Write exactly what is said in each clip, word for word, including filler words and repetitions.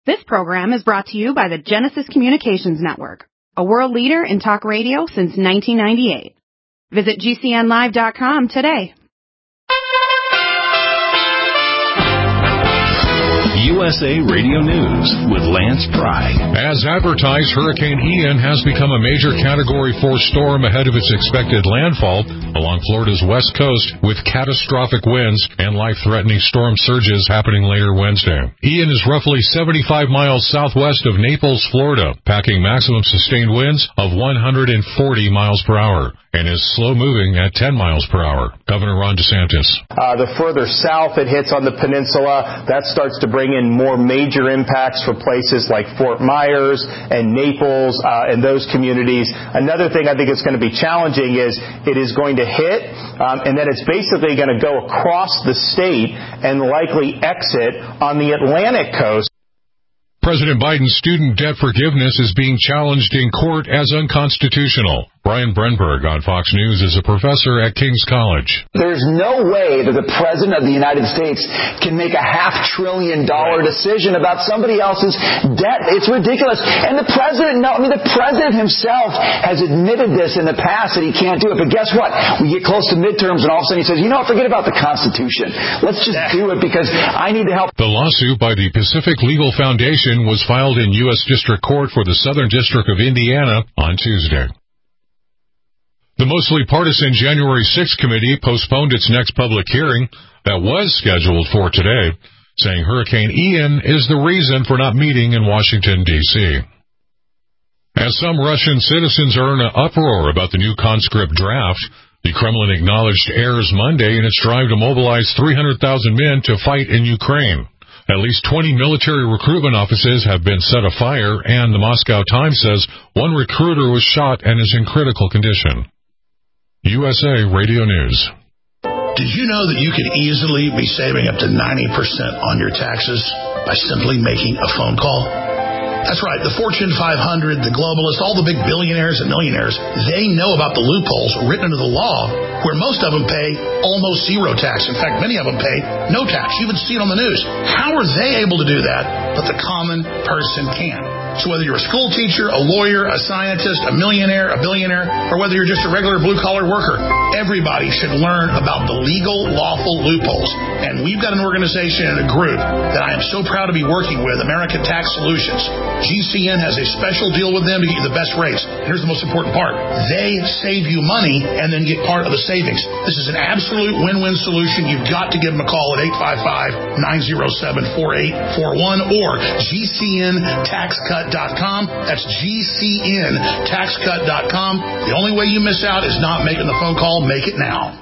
This program is brought to you by the Genesis Communications Network, a world leader in talk radio since nineteen ninety-eight. Visit G C N live dot com today. U S A Radio News with Lance Pry. As advertised, Hurricane Ian has become a major Category four storm ahead of its expected landfall along Florida's west coast, with catastrophic winds and life-threatening storm surges happening later Wednesday. Ian is roughly seventy-five miles southwest of Naples, Florida, packing maximum sustained winds of one hundred forty miles per hour and is slow-moving at ten miles per hour. Governor Ron DeSantis. Uh, the further south it hits on the peninsula, that starts to bring in more major impacts for places like Fort Myers and Naples uh, and those communities. Another thing I think it's going to be challenging is it is going to hit, um, and then it's basically going to go across the state and likely exit on the Atlantic coast. President Biden's student debt forgiveness is being challenged in court as unconstitutional. Brian Brenberg on Fox News is a professor at King's College. There's no way that the President of the United States can make a half trillion dollar decision about somebody else's debt. It's ridiculous. And the President, no, I mean, the President himself has admitted this in the past that he can't do it. But guess what? We get close to midterms and all of a sudden he says, you know what, forget about the Constitution. Let's just do it because I need to help. The lawsuit by the Pacific Legal Foundation was filed in U S District Court for the Southern District of Indiana on Tuesday. The mostly partisan January sixth committee postponed its next public hearing that was scheduled for today, saying Hurricane Ian is the reason for not meeting in Washington, D C As some Russian citizens are in an uproar about the new conscript draft, the Kremlin acknowledged errors Monday in its drive to mobilize three hundred thousand men to fight in Ukraine. At least twenty military recruitment offices have been set afire, and the Moscow Times says one recruiter was shot and is in critical condition. U S A Radio News. Did you know that you could easily be saving up to ninety percent on your taxes by simply making a phone call? That's right. The Fortune five hundred, the globalists, all the big billionaires and millionaires, they know about the loopholes written into the law where most of them pay almost zero tax. In fact, many of them pay no tax. You even see it on the news. How are they able to do that, but the common person can't? So whether you're a school teacher, a lawyer, a scientist, a millionaire, a billionaire, or whether you're just a regular blue-collar worker, everybody should learn about the legal, lawful loopholes. And we've got an organization and a group that I am so proud to be working with, American Tax Solutions. G C N has a special deal with them to get you the best rates. Here's the most important part. They save you money and then get part of the savings. This is an absolute win-win solution. You've got to give them a call at eight five five, nine oh seven, four eight four one or G C N tax cut dot com. That's G C N tax cut dot com. The only way you miss out is not making the phone call. Make it now.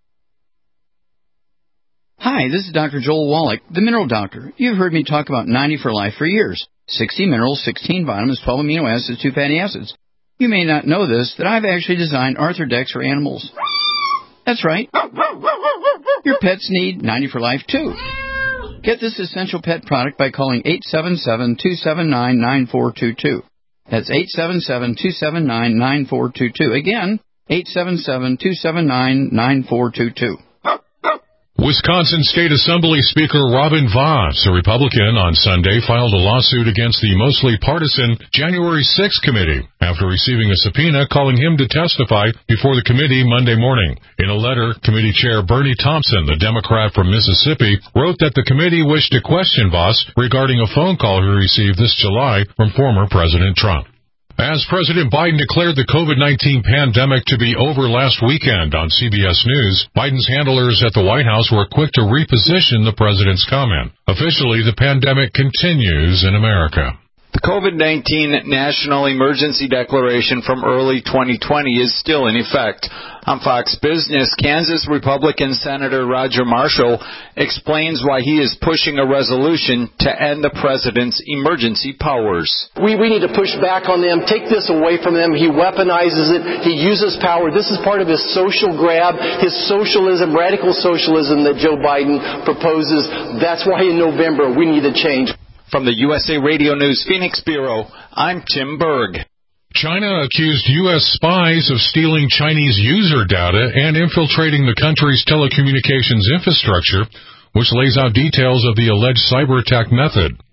Hi, this is Doctor Joel Wallach, the Mineral Doctor. You've heard me talk about ninety for Life for years. sixty minerals, sixteen vitamins, twelve amino acids, two fatty acids. You may not know this, that I've actually designed Arthrodex for animals. That's right. Your pets need ninety for Life, too. Get this essential pet product by calling eight seven seven, two seven nine, nine four two two. That's eight seven seven, two seven nine, nine four two two. Again, eight seven seven, two seven nine, nine four two two. Wisconsin State Assembly Speaker Robin Vos, a Republican, on Sunday filed a lawsuit against the mostly partisan January sixth committee after receiving a subpoena calling him to testify before the committee Monday morning. In a letter, committee chair Bernie Thompson, the Democrat from Mississippi, wrote that the committee wished to question Vos regarding a phone call he received this July from former President Trump. As President Biden declared the COVID nineteen pandemic to be over last weekend on C B S News, Biden's handlers at the White House were quick to reposition the president's comment. Officially, the pandemic continues in America. The COVID nineteen national emergency declaration from early twenty twenty is still in effect. On Fox Business, Kansas Republican Senator Roger Marshall explains why he is pushing a resolution to end the president's emergency powers. We, we need to push back on them, take this away from them. He weaponizes it. He uses power. This is part of his social grab, his socialism, radical socialism that Joe Biden proposes. That's why in November we need a change. From the U S A Radio News Phoenix Bureau, I'm Tim Berg. China accused U S spies of stealing Chinese user data and infiltrating the country's telecommunications infrastructure, which lays out details of the alleged cyber attack method.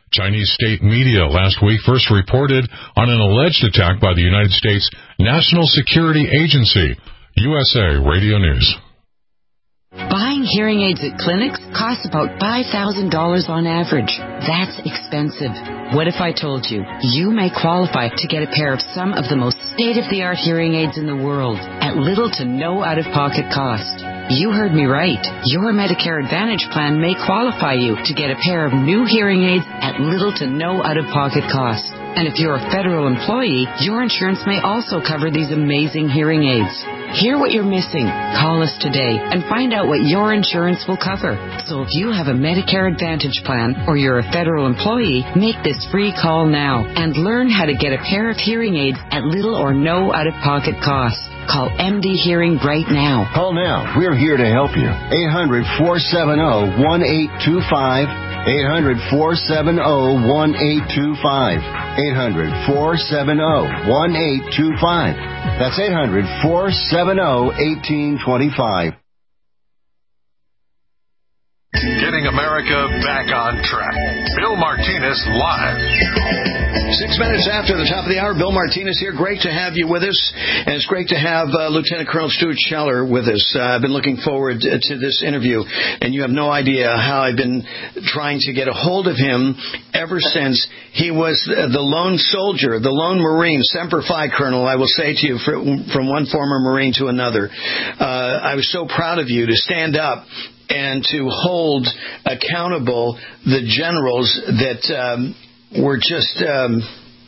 Chinese state media last week first reported on an alleged attack by the United States National Security Agency. U S A Radio News. Buying hearing aids at clinics costs about five thousand dollars on average. That's expensive. What if I told you you may qualify to get a pair of some of the most state-of-the-art hearing aids in the world at little to no out-of-pocket cost? You heard me right. Your Medicare Advantage plan may qualify you to get a pair of new hearing aids at little to no out-of-pocket cost. And if you're a federal employee, your insurance may also cover these amazing hearing aids. Hear what you're missing. Call us today and find out what your insurance will cover. So if you have a Medicare Advantage plan or you're a federal employee, make this free call now and learn how to get a pair of hearing aids at little or no out-of-pocket cost. Call M D Hearing right now. Call now. We're here to help you. eight hundred, four seven zero, one eight two five. eight hundred, four seven zero, one eight two five. eight hundred, four seven zero, one eight two five. That's eight hundred, four seven zero, one eight two five. Getting America back on track. Bill Martinez live. Six minutes after the top of the hour, Bill Martinez here. Great to have you with us, and it's great to have uh, Lieutenant Colonel Stuart Scheller with us. Uh, I've been looking forward to this interview, and you have no idea how I've been trying to get a hold of him ever since he was the lone soldier, the lone Marine, Semper Fi, Colonel, I will say to you, from one former Marine to another. Uh, I was so proud of you to stand up and to hold accountable the generals that um, were just, um,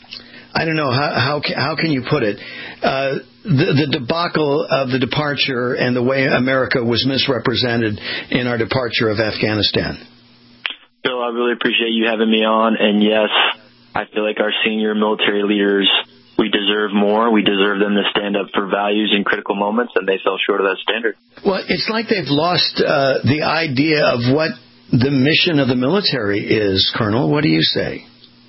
I don't know, how, how, how can you put it? Uh, the, the debacle of the departure and the way America was misrepresented in our departure of Afghanistan. Bill, I really appreciate you having me on. And yes, I feel like our senior military leaders, we deserve more. We deserve them to stand up for values in critical moments, and they fell short of that standard. Well, it's like they've lost uh, the idea of what the mission of the military is, Colonel. What do you say?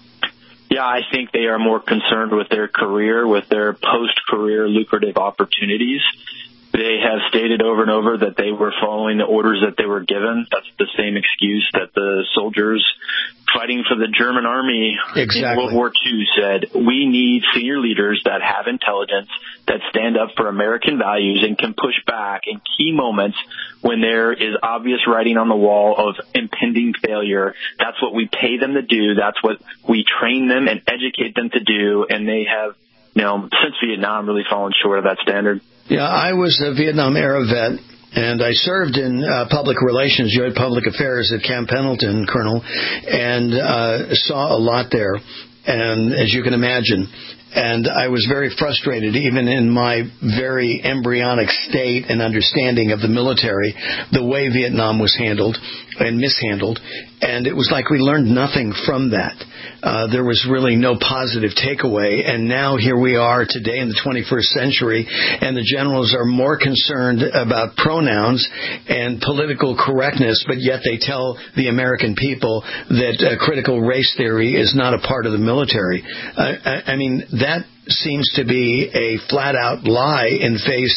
Yeah, I think they are more concerned with their career, with their post-career lucrative opportunities. They have stated over and over that they were following the orders that they were given. That's the same excuse that the soldiers fighting for the German army exactly. in World War Two said. We need senior leaders that have intelligence, that stand up for American values and can push back in key moments when there is obvious writing on the wall of impending failure. That's what we pay them to do. That's what we train them and educate them to do. And they have, you know, since Vietnam, really fallen short of that standard. Yeah, I was a Vietnam-era vet, and I served in uh, public relations, U S Public Affairs at Camp Pendleton, Colonel, and uh, saw a lot there, and as you can imagine. And I was very frustrated, even in my very embryonic state and understanding of the military, the way Vietnam was handled and mishandled. And it was like we learned nothing from that. Uh, there was really no positive takeaway. And now here we are today in the twenty-first century, and the generals are more concerned about pronouns and political correctness, but yet they tell the American people that uh, critical race theory is not a part of the military. Uh, I, I mean, that seems to be a flat-out lie in face,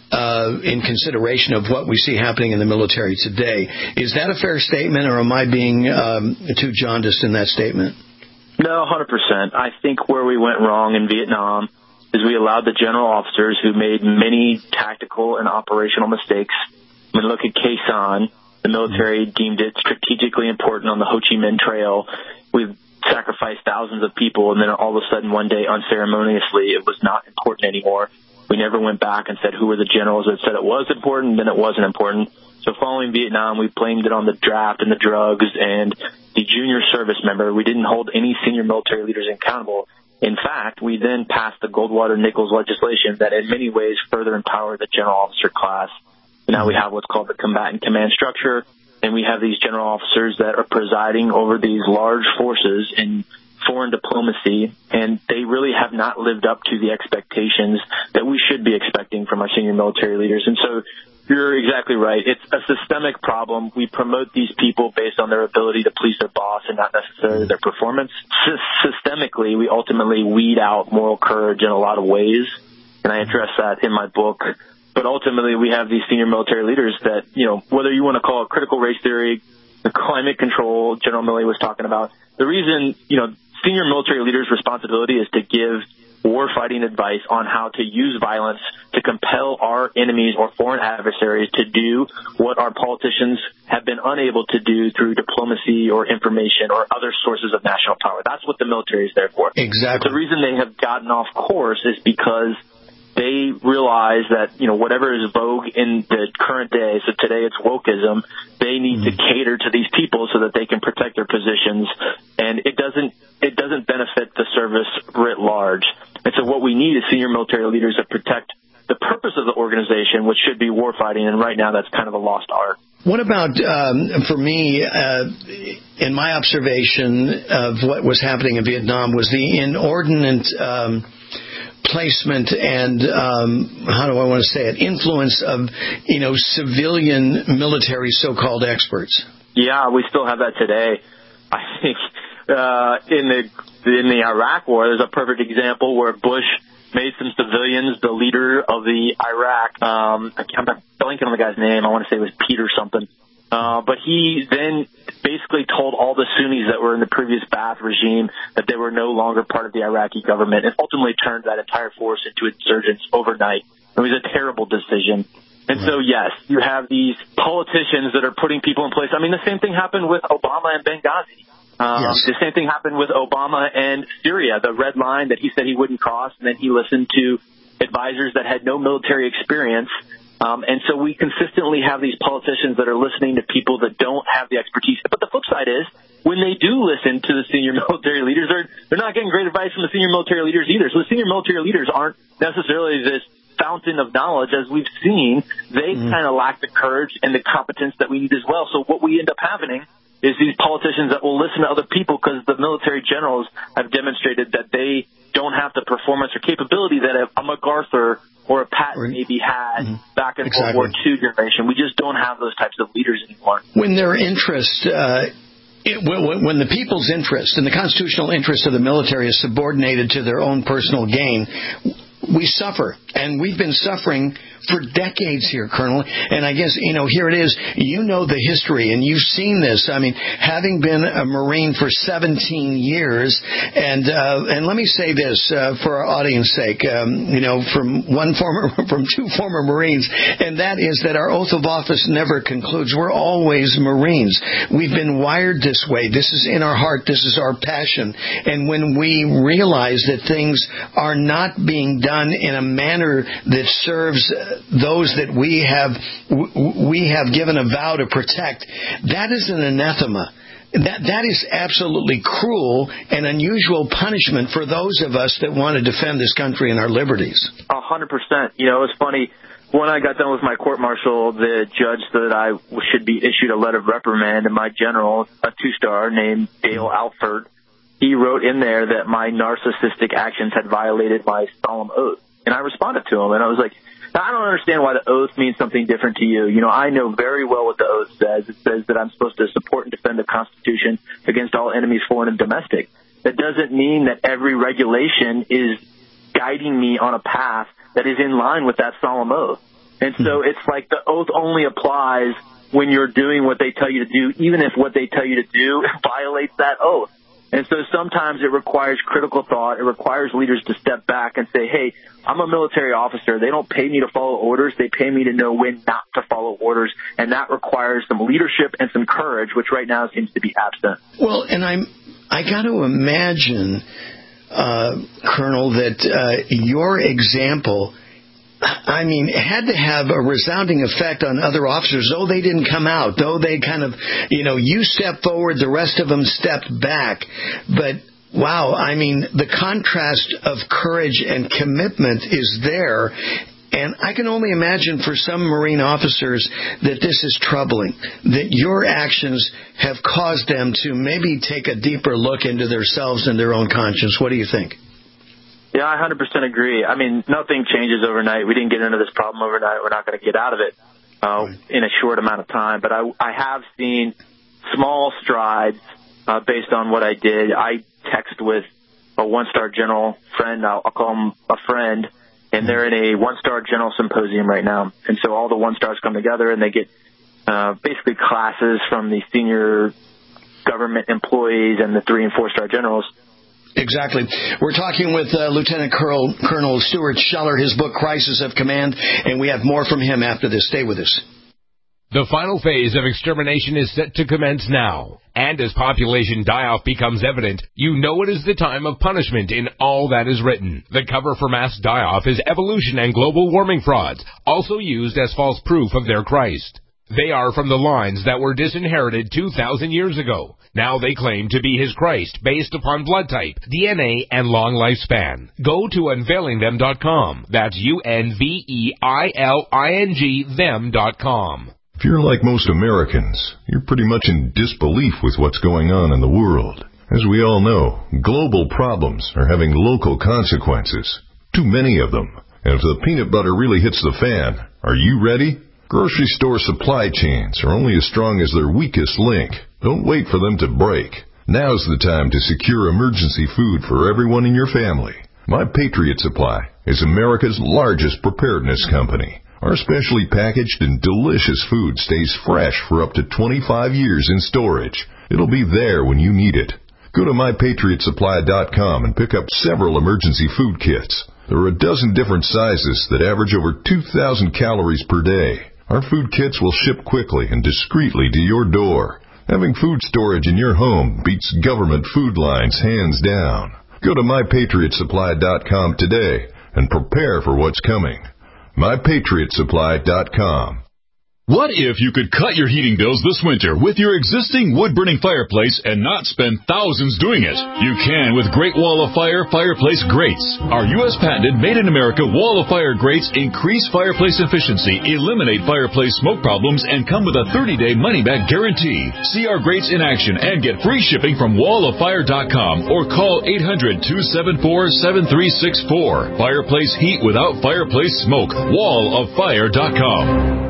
uh, in consideration of what we see happening in the military today. Is that a fair statement, or am I being um, too jaundiced in that statement? No, one hundred percent. I think where we went wrong in Vietnam is we allowed the general officers who made many tactical and operational mistakes. I mean, look at Khe Sanh. The military deemed it strategically important on the Ho Chi Minh Trail. We've sacrificed thousands of people, and then all of a sudden one day, unceremoniously, it was not important anymore. We never went back and said who were the generals that said it was important, then it wasn't important. So following Vietnam, we blamed it on the draft and the drugs and the junior service member. We didn't hold any senior military leaders accountable. In fact, we then passed the Goldwater-Nichols legislation that in many ways further empowered the general officer class. Now we have what's called the combatant command structure, and we have these general officers that are presiding over these large forces in foreign diplomacy, and they really have not lived up to the expectations that we should be expecting from our senior military leaders. And so you're exactly right. It's a systemic problem. We promote these people based on their ability to please their boss and not necessarily their performance. Sy- systemically, we ultimately weed out moral courage in a lot of ways, and I address that in my book. But ultimately, we have these senior military leaders that, you know, whether you want to call it critical race theory, the climate control General Milley was talking about, the reason, you know, senior military leaders' responsibility is to give war-fighting advice on how to use violence to compel our enemies or foreign adversaries to do what our politicians have been unable to do through diplomacy or information or other sources of national power. That's what the military is there for. Exactly. The reason they have gotten off course is because they realize that, you know, whatever is vogue in the current day, so today it's wokeism, they need mm-hmm. to cater to these people so that they can protect their positions, and it doesn't it doesn't benefit the service writ large. And so what we need is senior military leaders that protect the purpose of the organization, which should be warfighting, and right now that's kind of a lost art. What about, um, for me, uh, in my observation of what was happening in Vietnam was the inordinate um, placement and, um, how do I want to say it, influence of, you know, civilian military so-called experts. Yeah, we still have that today. I think uh, in the in the Iraq War, there's a perfect example where Bush made some civilians the leader of the Iraq. Um, I'm blanking on the guy's name. I want to say it was Peter something. Uh, but he then basically told all the Sunnis that were in the previous Ba'ath regime that they were no longer part of the Iraqi government, and ultimately turned that entire force into insurgents overnight. It was a terrible decision. And so, yes, you have these politicians that are putting people in place. I mean, the same thing happened with Obama and Benghazi. Um, yes. The same thing happened with Obama and Syria, the red line that he said he wouldn't cross, and then he listened to advisors that had no military experience. Um, and so we consistently have these politicians that are listening to people that don't have the expertise. But the flip side is, when they do listen to the senior military leaders, they're, they're not getting great advice from the senior military leaders either. So the senior military leaders aren't necessarily this fountain of knowledge. As we've seen, they mm-hmm. kind of lack the courage and the competence that we need as well. So what we end up having is these politicians that will listen to other people because the military generals have demonstrated that they don't have the performance or capability that a, a MacArthur or a Patton maybe had mm-hmm. back in exactly. World War Two generation. We just don't have those types of leaders anymore. When their interest, uh, it, when, when the people's interest and the constitutional interest of the military is subordinated to their own personal gain, we suffer. And we've been suffering for decades here, Colonel. And I guess, you know, here it is. You know the history, and you've seen this. I mean, having been a Marine for seventeen years, and uh, and let me say this uh, for our audience sake, um, you know, from one former, from two former Marines, and that is that our oath of office never concludes. We're always Marines. We've been wired this way. This is in our heart. This is our passion. And when we realize that things are not being done in a manner that serves those that we have we have given a vow to protect, that is an anathema. That that is absolutely cruel and unusual punishment for those of us that want to defend this country and our liberties. A hundred percent. You know, it was funny. When I got done with my court-martial, the judge said that I should be issued a letter of reprimand, and my general, a two-star named Dale Alford, he wrote in there that my narcissistic actions had violated my solemn oath. And I responded to him, and I was like, I don't understand why the oath means something different to you. You know, I know very well what the oath says. It says that I'm supposed to support and defend the Constitution against all enemies, foreign and domestic. That doesn't mean that every regulation is guiding me on a path that is in line with that solemn oath. And so it's like the oath only applies when you're doing what they tell you to do, even if what they tell you to do violates that oath. And so sometimes it requires critical thought. It requires leaders to step back and say, hey, I'm a military officer. They don't pay me to follow orders. They pay me to know when not to follow orders. And that requires some leadership and some courage, which right now seems to be absent. Well, and I'm, I got to imagine, uh, Colonel, that uh, your example, I mean, it had to have a resounding effect on other officers, though they didn't come out, though they kind of, you know, you stepped forward, the rest of them stepped back. But, wow, I mean, the contrast of courage and commitment is there. And I can only imagine for some Marine officers that this is troubling, that your actions have caused them to maybe take a deeper look into themselves and their own conscience. What do you think? Yeah, I one hundred percent agree. I mean, nothing changes overnight. We didn't get into this problem overnight. We're not going to get out of it uh, right. in a short amount of time. But I, I have seen small strides uh, based on what I did. I text with a one-star general friend. I'll, I'll call him a friend. And they're in a one-star general symposium right now. And so all the one-stars come together, and they get uh, basically classes from the senior government employees and the three and four star generals. Exactly. We're talking with uh, Lieutenant Colonel, Colonel Stuart Scheller, his book, Crisis of Command, and we have more from him after this. Stay with us. The final phase of extermination is set to commence now. And as population die-off becomes evident, you know it is the time of punishment in all that is written. The cover for mass die-off is evolution and global warming frauds, also used as false proof of their Christ. They are from the lines that were disinherited two thousand years ago. Now they claim to be his Christ based upon blood type, D N A, and long lifespan. Go to unveiling them dot com. That's U N V E I L I N G them dot com. If you're like most Americans, you're pretty much in disbelief with what's going on in the world. As we all know, global problems are having local consequences. Too many of them. And if the peanut butter really hits the fan, are you ready? Grocery store supply chains are only as strong as their weakest link. Don't wait for them to break. Now's the time to secure emergency food for everyone in your family. My Patriot Supply is America's largest preparedness company. Our specially packaged and delicious food stays fresh for up to twenty-five years in storage. It'll be there when you need it. Go to my patriot supply dot com and pick up several emergency food kits. There are a dozen different sizes that average over two thousand calories per day. Our food kits will ship quickly and discreetly to your door. Having food storage in your home beats government food lines hands down. Go to my patriot supply dot com today and prepare for what's coming. my patriot supply dot com. What if you could cut your heating bills this winter with your existing wood-burning fireplace and not spend thousands doing it? You can with Great Wall of Fire fireplace grates. Our U S patented made-in-America Wall of Fire grates increase fireplace efficiency, eliminate fireplace smoke problems, and come with a thirty-day money-back guarantee. See our grates in action and get free shipping from wall of fire dot com or call eight hundred, two seven four, seven three six four. Fireplace heat without fireplace smoke. wall of fire dot com.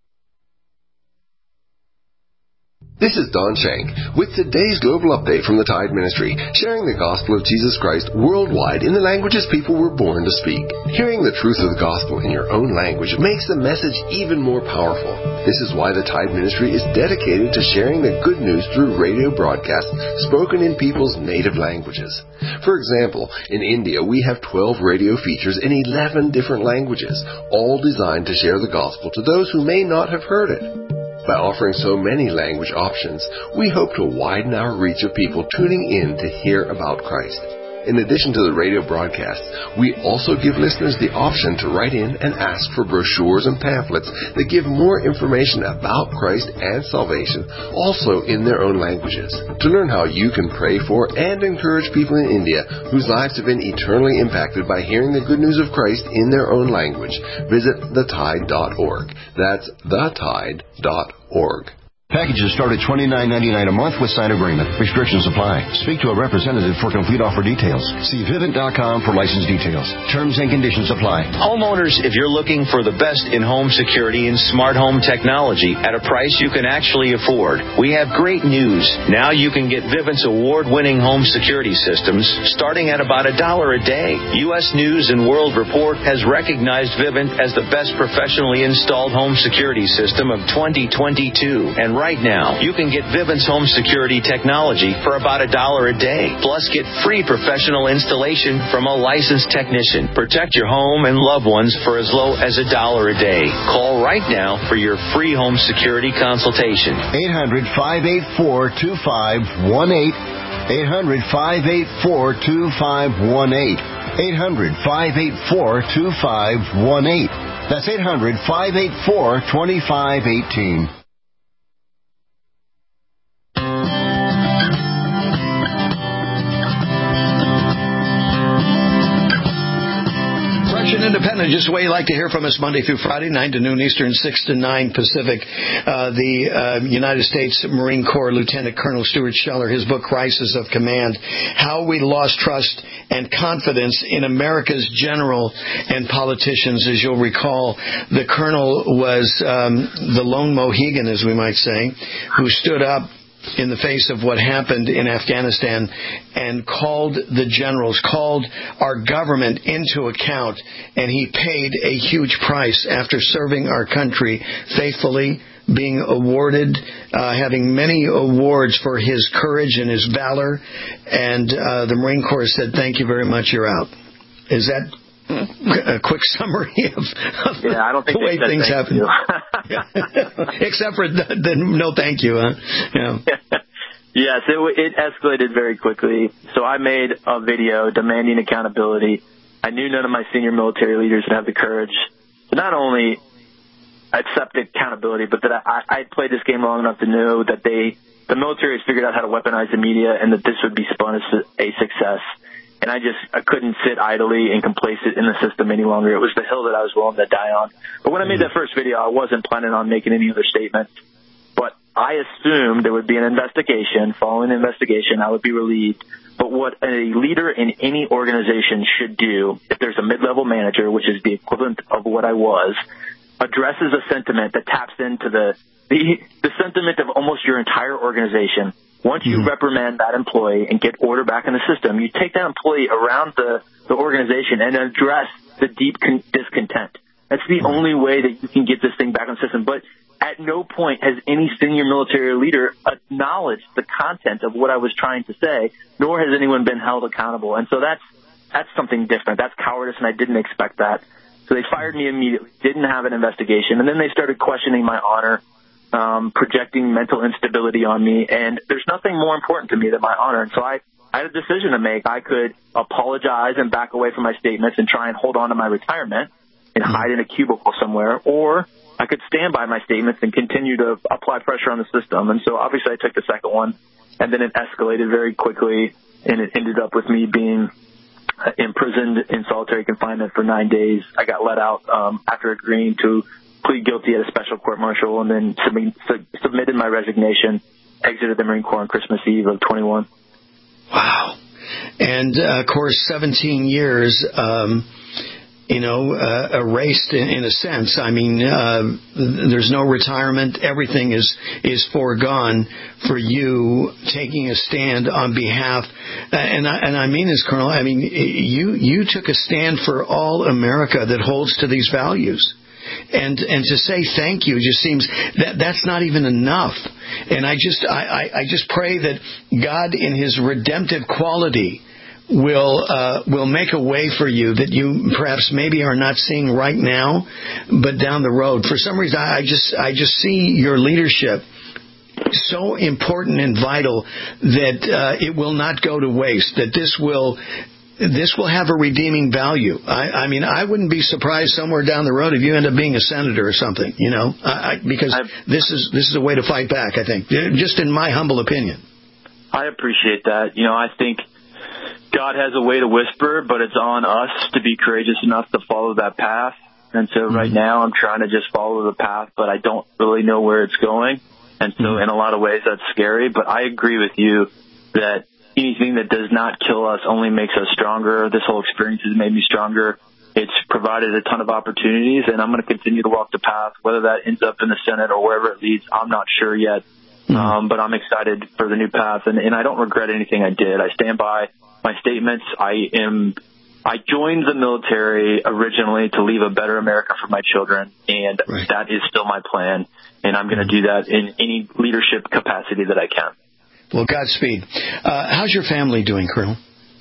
This is Don Shank with today's global update from the Tide Ministry, sharing the gospel of Jesus Christ worldwide in the languages people were born to speak. Hearing the truth of the gospel in your own language makes the message even more powerful. This is why the Tide Ministry is dedicated to sharing the good news through radio broadcasts spoken in people's native languages. For example, in India we have twelve radio features in eleven different languages, all designed to share the gospel to those who may not have heard it. By offering so many language options, we hope to widen our reach of people tuning in to hear about Christ. In addition to the radio broadcasts, we also give listeners the option to write in and ask for brochures and pamphlets that give more information about Christ and salvation, also in their own languages. To learn how you can pray for and encourage people in India whose lives have been eternally impacted by hearing the good news of Christ in their own language, visit the tide dot org. That's the tide dot org. Packages start at twenty-nine ninety-nine a month with sign agreement. Restrictions apply. Speak to a representative for complete offer details. See vivint dot com for license details. Terms and conditions apply. Homeowners, if you're looking for the best in home security and smart home technology at a price you can actually afford, we have great news. Now you can get Vivint's award-winning home security systems starting at about a dollar a day. U S News and World Report has recognized Vivint as the best professionally installed home security system of twenty twenty-two. And right now, you can get Vivint's home security technology for about a dollar a day. Plus, get free professional installation from a licensed technician. Protect your home and loved ones for as low as a dollar a day. Call right now for your free home security consultation. eight hundred, five eight four, two five one eight. eight hundred, five eight four, two five one eight. eight hundred, five eight four, two five one eight. That's eight hundred, five eight four, two five one eight. Independent, just the way you like to hear from us Monday through Friday, nine to noon Eastern, six to nine Pacific. Uh, the uh, United States Marine Corps Lieutenant Colonel Stuart Scheller, his book, Crisis of Command, How We Lost Trust and Confidence in America's General and Politicians. As you'll recall, the Colonel was um, the lone Mohegan, as we might say, who stood up in the face of what happened in Afghanistan and called the generals, called our government into account, and he paid a huge price after serving our country faithfully, being awarded, uh, having many awards for his courage and his valor, and uh, the Marine Corps said, thank you very much, you're out. Is that a quick summary of, of yeah, I don't think the way they things said happen? Except for the, the no thank you, huh? Yeah. Yes, it, it escalated very quickly. So I made a video demanding accountability. I knew none of my senior military leaders would have the courage to not only accept accountability, but that I, I played this game long enough to know that they, the military has figured out how to weaponize the media and that this would be spun as a success. And I just, I couldn't sit idly and complacent in the system any longer. It was the hill that I was willing to die on. But when I made that first video, I wasn't planning on making any other statements. But I assumed there would be an investigation. Following the investigation, I would be relieved. But what a leader in any organization should do, if there's a mid-level manager, which is the equivalent of what I was, addresses a sentiment that taps into the, the, the sentiment of almost your entire organization. Once you mm-hmm. reprimand that employee and get order back in the system, you take that employee around the, the organization and address the deep con- discontent. That's the mm-hmm. only way that you can get this thing back on the system. But at no point has any senior military leader acknowledged the content of what I was trying to say, nor has anyone been held accountable. And so that's that's something different. That's cowardice, and I didn't expect that. So they fired me immediately, didn't have an investigation, and then they started questioning my honor, um, projecting mental instability on me, and there's nothing more important to me than my honor. And so I, I had a decision to make. I could apologize and back away from my statements and try and hold on to my retirement and hide in a cubicle somewhere, or I could stand by my statements and continue to apply pressure on the system. And so obviously I took the second one, and then it escalated very quickly, and it ended up with me being imprisoned in solitary confinement for nine days. I got let out um, after agreeing to plead guilty at a special court-martial, and then sub- sub- submitted my resignation, exited the Marine Corps on Christmas Eve of twenty-one. Wow. And, uh, of course, seventeen years, um, you know, uh, erased in, in a sense. I mean, uh, there's no retirement. Everything is, is foregone for you taking a stand on behalf. Uh, and, I, and I mean this, Colonel. I mean, you, you took a stand for all America that holds to these values. And and to say thank you just seems that that's not even enough. And I just I, I, I just pray that God in His redemptive quality will uh, will make a way for you that you perhaps maybe are not seeing right now, but down the road. For some reason, I just I just see your leadership so important and vital that uh, it will not go to waste. That this will. This will have a redeeming value. I, I mean, I wouldn't be surprised somewhere down the road if you end up being a senator or something, you know, I, I, because I've, this is this is a way to fight back, I think, just in my humble opinion. I appreciate that. You know, I think God has a way to whisper, but it's on us to be courageous enough to follow that path. And so mm-hmm. right now I'm trying to just follow the path, but I don't really know where it's going. And so mm-hmm. in a lot of ways that's scary, but I agree with you that anything that does not kill us only makes us stronger. This whole experience has made me stronger. It's provided a ton of opportunities, and I'm going to continue to walk the path. Whether that ends up in the Senate or wherever it leads, I'm not sure yet. Mm-hmm. Um, but I'm excited for the new path, and, and I don't regret anything I did. I stand by my statements. I am. I joined the military originally to leave a better America for my children, and right. that is still my plan, and I'm going to do that in any leadership capacity that I can. Well, Godspeed. Uh, how's your family doing, Colonel?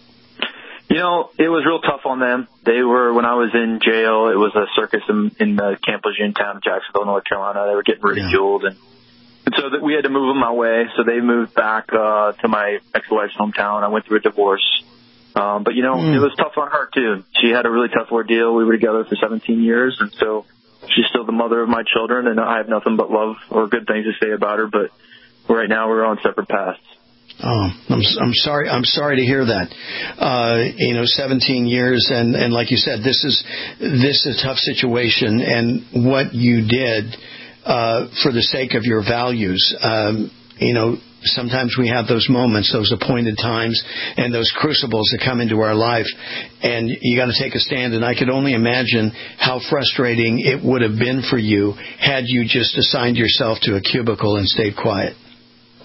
You know, it was real tough on them. They were, when I was in jail, it was a circus in, in the Camp Lejeune town of Jacksonville, North Carolina. They were getting ridiculed, yeah. and, and so that we had to move them away. So they moved back uh, to my ex-wife's hometown. I went through a divorce. Um, but, you know, mm. it was tough on her, too. She had a really tough ordeal. We were together for seventeen years, and so she's still the mother of my children, and I have nothing but love or good things to say about her, but right now we're on separate paths. Oh, I'm I'm sorry. I'm sorry to hear that. Uh, you know, seventeen years, and, and like you said, this is this is a tough situation, and what you did uh, for the sake of your values. Um, you know, sometimes we have those moments, those appointed times, and those crucibles that come into our life, and you got to take a stand. And I could only imagine how frustrating it would have been for you had you just assigned yourself to a cubicle and stayed quiet.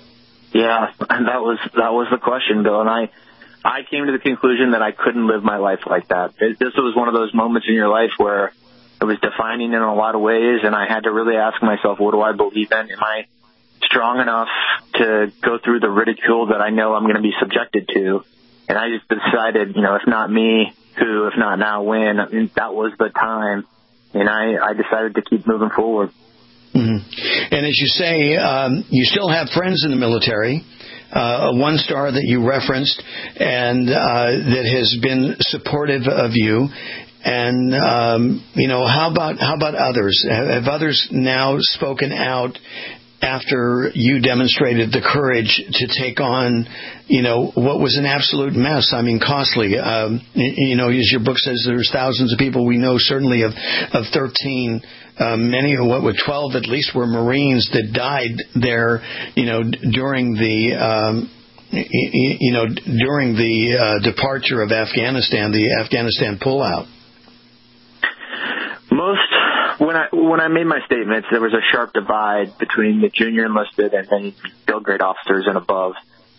Yeah, and that was that was the question, Bill. And I, I came to the conclusion that I couldn't live my life like that. It, this was one of those moments in your life where it was defining in a lot of ways, and I had to really ask myself, what do I believe in? Am I strong enough to go through the ridicule that I know I'm going to be subjected to? And I just decided, you know, if not me, who? If not now, when? I mean, that was the time, and I, I decided to keep moving forward. Mm-hmm. And as you say, um, you still have friends in the military. Uh, a one star that you referenced, and uh, that has been supportive of you. And um, you know, how about how about others? Have others now spoken out after you demonstrated the courage to take on, you know, what was an absolute mess? I mean, costly. Um, you know, as your book says, there's thousands of people. We know certainly of of thirteen. Um, many, what were twelve at least, were Marines that died there, you know, during the, um, you know, during the uh, departure of Afghanistan, the Afghanistan pullout. Most, when I when I made my statements, there was a sharp divide between the junior enlisted and then field grade officers and above.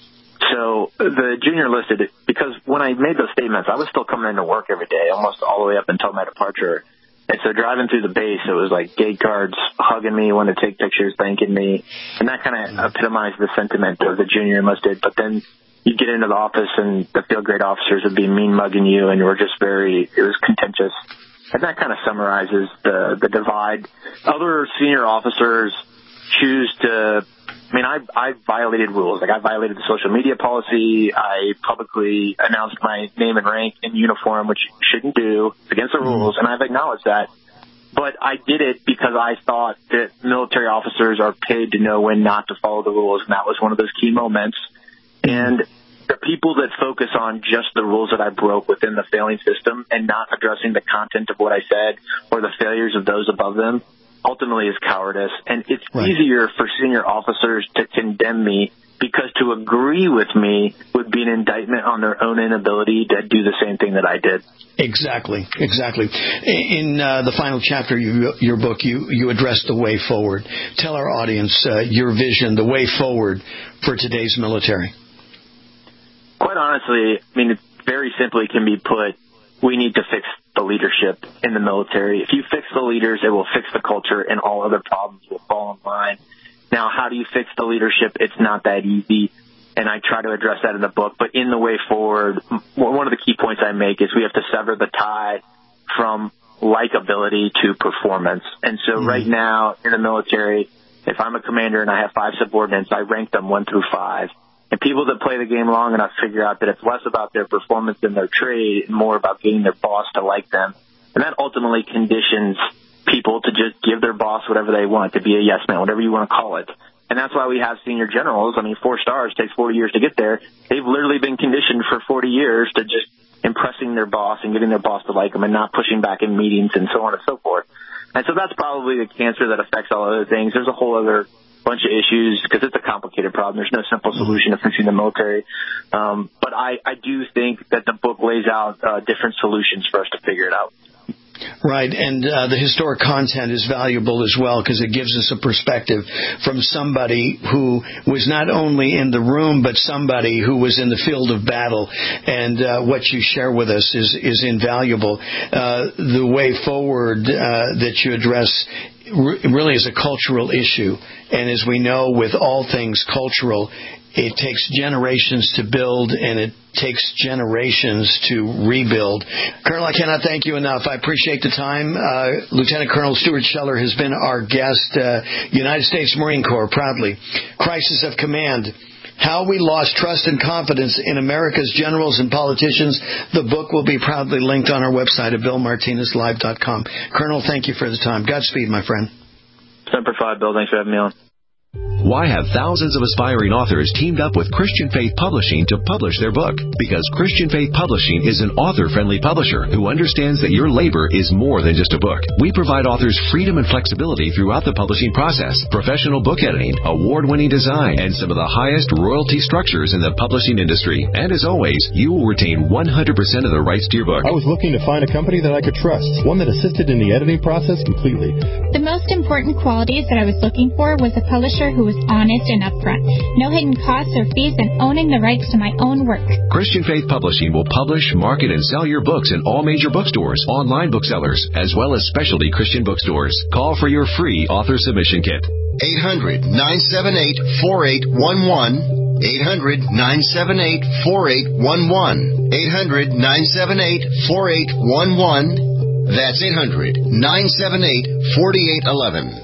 So the junior enlisted, because when I made those statements, I was still coming into work every day, almost all the way up until my departure. And so driving through the base, it was like gate guards hugging me, wanting to take pictures, thanking me. And that kind of epitomized the sentiment of the junior enlisted. But then you get into the office and the field grade officers would be mean mugging you, and we're just very, it was contentious. And that kind of summarizes the, the divide. Other senior officers choose to, I mean, I, I violated rules. Like, I violated the social media policy. I publicly announced my name and rank in uniform, which you shouldn't do. It's against the rules, and I've acknowledged that. But I did it because I thought that military officers are paid to know when not to follow the rules, and that was one of those key moments. And the people that focus on just the rules that I broke within the failing system and not addressing the content of what I said or the failures of those above them ultimately is cowardice. And it's right. easier for senior officers to condemn me, because to agree with me would be an indictment on their own inability to do the same thing that I did. Exactly, exactly. In uh, the final chapter of you, your book, you, you address the way forward. Tell our audience uh, your vision, the way forward for today's military. Quite honestly, I mean, it very simply can be put, we need to fix the leadership in the military. If you fix the leaders, it will fix the culture, and all other problems will fall in line. Now, how do you fix the leadership? It's not that easy, and I try to address that in the book. But in the way forward, one of the key points I make is we have to sever the tie from likability to performance. And so mm-hmm. right now in the military, if I'm a commander and I have five subordinates, I rank them one through five. And people that play the game long enough figure out that it's less about their performance in their trade and more about getting their boss to like them. And that ultimately conditions people to just give their boss whatever they want, to be a yes man, whatever you want to call it. And that's why we have senior generals. I mean, four stars takes forty years to get there. They've literally been conditioned for forty years to just impressing their boss and getting their boss to like them and not pushing back in meetings and so on and so forth. And so that's probably the cancer that affects all other things. There's a whole other bunch of issues because it's a complicated problem. There's no simple solution to fixing the military. Um, but I, I do think that the book lays out uh, different solutions for us to figure it out. Right, and uh, the historic content is valuable as well because it gives us a perspective from somebody who was not only in the room but somebody who was in the field of battle, and uh, what you share with us is, is invaluable. Uh, the way forward uh, that you address really is a cultural issue, and as we know with all things cultural, it takes generations to build, and it takes generations to rebuild. Colonel, I cannot thank you enough. I appreciate the time. Uh, Lieutenant Colonel Stuart Scheller has been our guest. Uh, United States Marine Corps, proudly. Crisis of Command. How we lost trust and confidence in America's generals and politicians. The book will be proudly linked on our website at bill martinez live dot com. Colonel, thank you for the time. Godspeed, my friend. Semper Fi, Bill. Thanks for having me on. Why have thousands of aspiring authors teamed up with Christian Faith Publishing to publish their book? Because Christian Faith Publishing is an author-friendly publisher who understands that your labor is more than just a book. We provide authors freedom and flexibility throughout the publishing process, professional book editing, award-winning design, and some of the highest royalty structures in the publishing industry. And as always, you will retain one hundred percent of the rights to your book. I was looking to find a company that I could trust, one that assisted in the editing process completely. The most important qualities that I was looking for was a publisher who was honest and upfront. No hidden costs or fees, and owning the rights to my own work. Christian Faith Publishing will publish, market, and sell your books in all major bookstores, online booksellers, as well as specialty Christian bookstores. Call for your free author submission kit. eight hundred, nine seven eight, four eight one one. eight hundred, nine seven eight, four eight one one. eight hundred, nine seven eight, four eight one one. That's eight hundred, nine seven eight, four eight one one.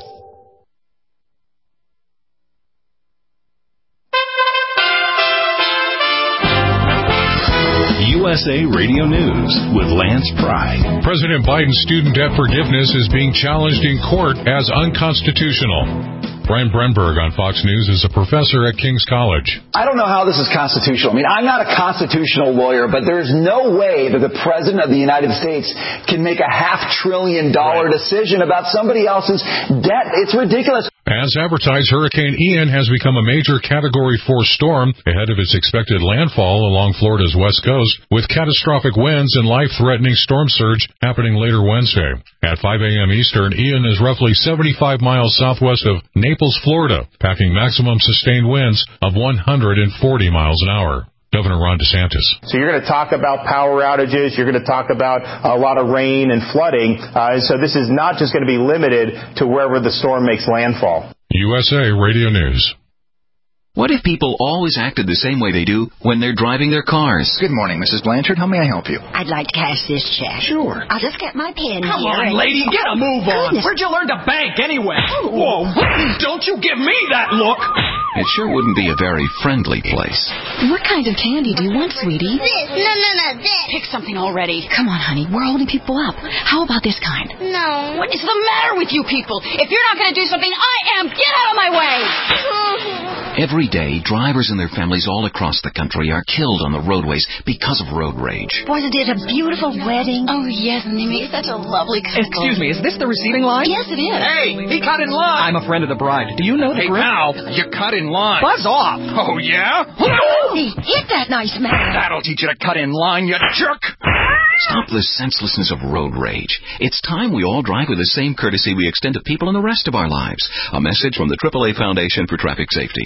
U S A Radio News with Lance Pry. President Biden's student debt forgiveness is being challenged in court as unconstitutional. Brian Brenberg on Fox News is a professor at King's College. I don't know how this is constitutional. I mean, I'm not a constitutional lawyer, but there's no way that the President of the United States can make a half trillion dollar right. decision about somebody else's debt. It's ridiculous. As advertised, Hurricane Ian has become a major Category four storm ahead of its expected landfall along Florida's west coast, with catastrophic winds and life-threatening storm surge happening later Wednesday. At five a.m. Eastern, Ian is roughly seventy-five miles southwest of Naples, Florida, packing maximum sustained winds of one hundred forty miles an hour. Governor Ron DeSantis. So you're going to talk about power outages. You're going to talk about a lot of rain and flooding. Uh, and so this is not just going to be limited to wherever the storm makes landfall. U S A Radio News. What if people always acted the same way they do when they're driving their cars? Good morning, Missus Blanchard. How may I help you? I'd like to cash this check. Sure. I'll just get my pen Come here. on, and... lady, get a move on. Goodness. Where'd you learn to bank anyway? Whoa, don't you give me that look. It sure wouldn't be a very friendly place. What kind of candy do you want, sweetie? This. No, no, no, this. Pick something already. Come on, honey. We're holding people up. How about this kind? No. What is the matter with you people? If you're not going to do something, I am. Get out of my way. Every day, drivers and their families all across the country are killed on the roadways because of road rage. Wasn't it a beautiful wedding? Oh, yes, and they made such a lovely couple. Excuse me, is this the receiving line? Yes, it is. Hey, he cut in line. I'm a friend of the bride. Do you know the Hey, pal, you cut in line. Buzz off. Oh, yeah? He hit that nice man. That'll teach you to cut in line, you jerk. Stop the senselessness of road rage. It's time we all drive with the same courtesy we extend to people in the rest of our lives. A message from the triple A Foundation for Traffic Safety.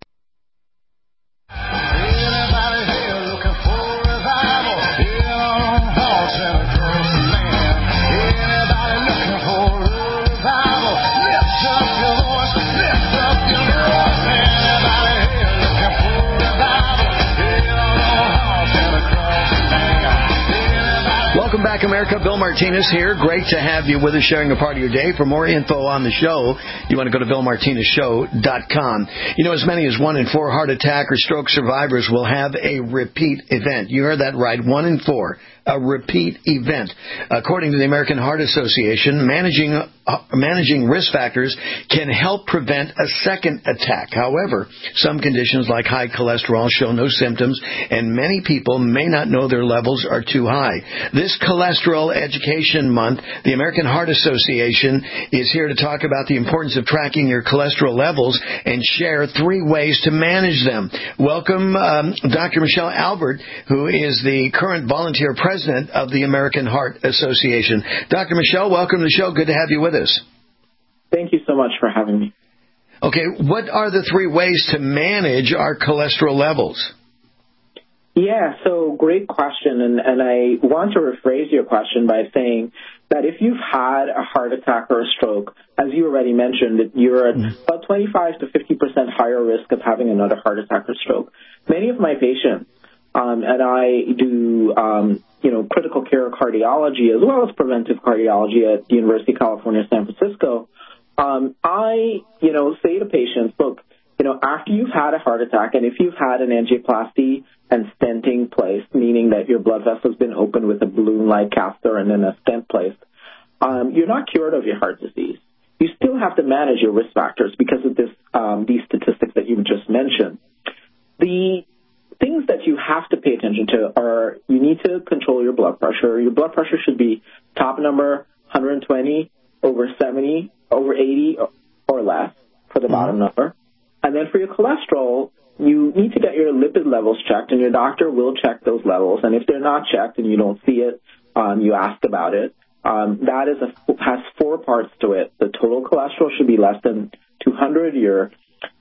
Welcome back, America. Bill Martinez here. Great to have you with us, sharing a part of your day. For more info on the show, you want to go to bill martinez show dot com. You know, as many as one in four heart attack or stroke survivors will have a repeat event. You heard that right. One in four. A repeat event. According to the American Heart Association, managing uh, managing risk factors can help prevent a second attack. However, some conditions like high cholesterol show no symptoms, and many people may not know their levels are too high. This Cholesterol Education Month, the American Heart Association is here to talk about the importance of tracking your cholesterol levels and share three ways to manage them. Welcome, um, Doctor Michelle Albert, who is the current volunteer president of the American Heart Association. Doctor Michelle, welcome to the show. Good to have you with us. Thank you so much for having me. Okay, what are the three ways to manage our cholesterol levels? Yeah, so great question, and, and I want to rephrase your question by saying that if you've had a heart attack or a stroke, as you already mentioned, you're at about twenty-five to fifty percent higher risk of having another heart attack or stroke. Many of my patients, um, and I do um, you know, critical care cardiology as well as preventive cardiology at the University of California, San Francisco, um, I, you know, say to patients, look, you know, after you've had a heart attack and if you've had an angioplasty and stenting placed, meaning that your blood vessel's been opened with a balloon-like catheter and then a stent placed, um, you're not cured of your heart disease. You still have to manage your risk factors because of this, um, these statistics that you've just mentioned. The things that you have to pay attention to are you need to control your blood pressure. Your blood pressure should be top number one hundred twenty, over seventy, over eighty, or less for the mm-hmm. bottom number. And then for your cholesterol, you need to get your lipid levels checked, and your doctor will check those levels. And if they're not checked and you don't see it, um, you ask about it. Um, that is a, has four parts to it. The total cholesterol should be less than two hundred. Your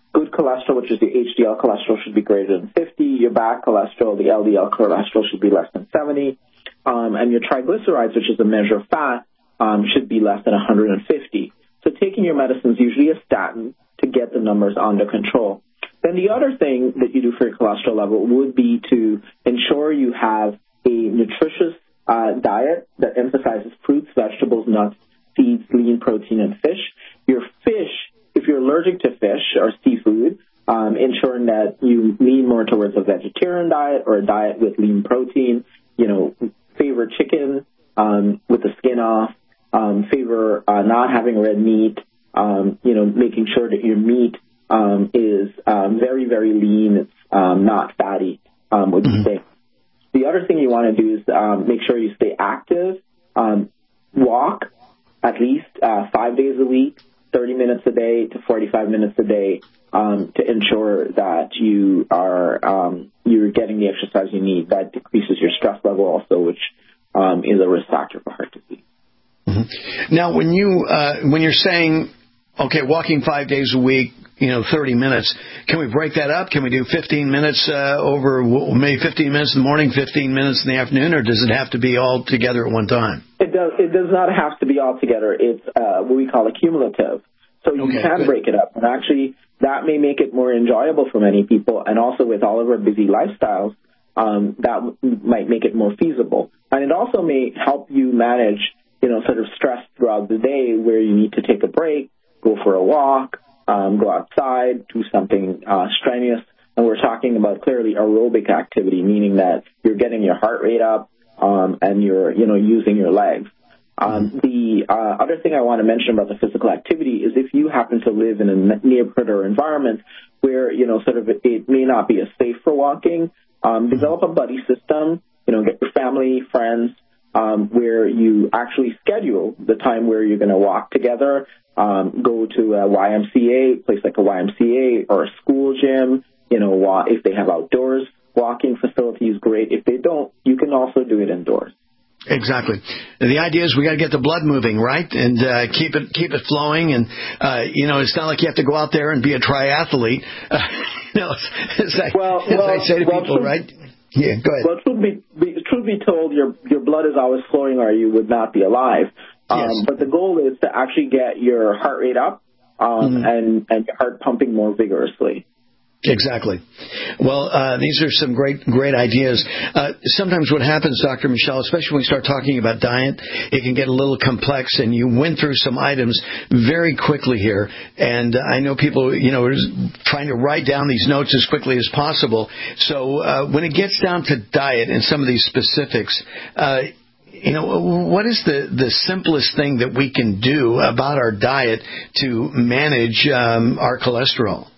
good cholesterol, which is the H D L cholesterol, should be greater than fifty. Your bad cholesterol, the L D L cholesterol, should be less than seventy. Um, and your triglycerides, which is a measure of fat, um, should be less than one hundred fifty. So taking your medicines, usually a statin, to get the numbers under control. Then the other thing that you do for your cholesterol level would be to ensure you have a nutritious uh, diet that emphasizes fruits, vegetables, nuts, seeds, lean protein, and fish. Your fish, if you're allergic to fish or seafood, um, ensuring that you lean more towards a vegetarian diet or a diet with lean protein. You know, favor chicken um, with the skin off. Um, favor uh, not having red meat. Um, you know, making sure that your meat um, is um, very, very lean. It's um, not fatty. Um, would you say? The other thing you want to do is um, make sure you stay active. Um, walk at least uh, five days a week, thirty minutes a day to forty-five minutes a day, um, to ensure that you are um, you're getting the exercise you need. That decreases your stress level also, which um, is a risk factor for heart disease. Mm-hmm. Now, when you uh, when you're saying, okay, walking five days a week, you know, thirty minutes, can we break that up? Can we do fifteen minutes uh, over, maybe fifteen minutes in the morning, fifteen minutes in the afternoon, or does it have to be all together at one time? It does. It does not have to be all together. It's uh, what we call a cumulative. So you okay, can good. break it up, and actually that may make it more enjoyable for many people. And also with all of our busy lifestyles, um, that w- might make it more feasible. And it also may help you manage, you know, sort of stress throughout the day, where you need to take a break, go for a walk, um, go outside, do something uh, strenuous. And we're talking about clearly aerobic activity, meaning that you're getting your heart rate up um, and you're, you know, using your legs. Um, the uh, other thing I want to mention about the physical activity is if you happen to live in a neighborhood or environment where, you know, sort of it, it may not be as safe for walking, um, develop a buddy system, you know, get your family, friends, um, where you actually schedule the time where you're going to walk together, um, go to a Y M C A, place like a Y M C A or a school gym, you know, wa- if they have outdoors walking facilities, great. If they don't, you can also do it indoors. Exactly. The idea is we got to get the blood moving, right, and uh, keep it keep it flowing. And uh, you know, it's not like you have to go out there and be a triathlete. Uh, you know, as I, well, as well, I say to well, people, truth, right? Yeah, go ahead. Well, truth be, be truth be told, your your blood is always flowing, or you would not be alive. Um, yes. But the goal is to actually get your heart rate up um, mm-hmm. and and your heart pumping more vigorously. Exactly. Well, uh, these are some great, great ideas. Uh, sometimes what happens, Doctor Michel, especially when we start talking about diet, it can get a little complex, and you went through some items very quickly here. And I know people, you know, are trying to write down these notes as quickly as possible. So uh, when it gets down to diet and some of these specifics, uh, you know, what is the, the simplest thing that we can do about our diet to manage um, our cholesterol?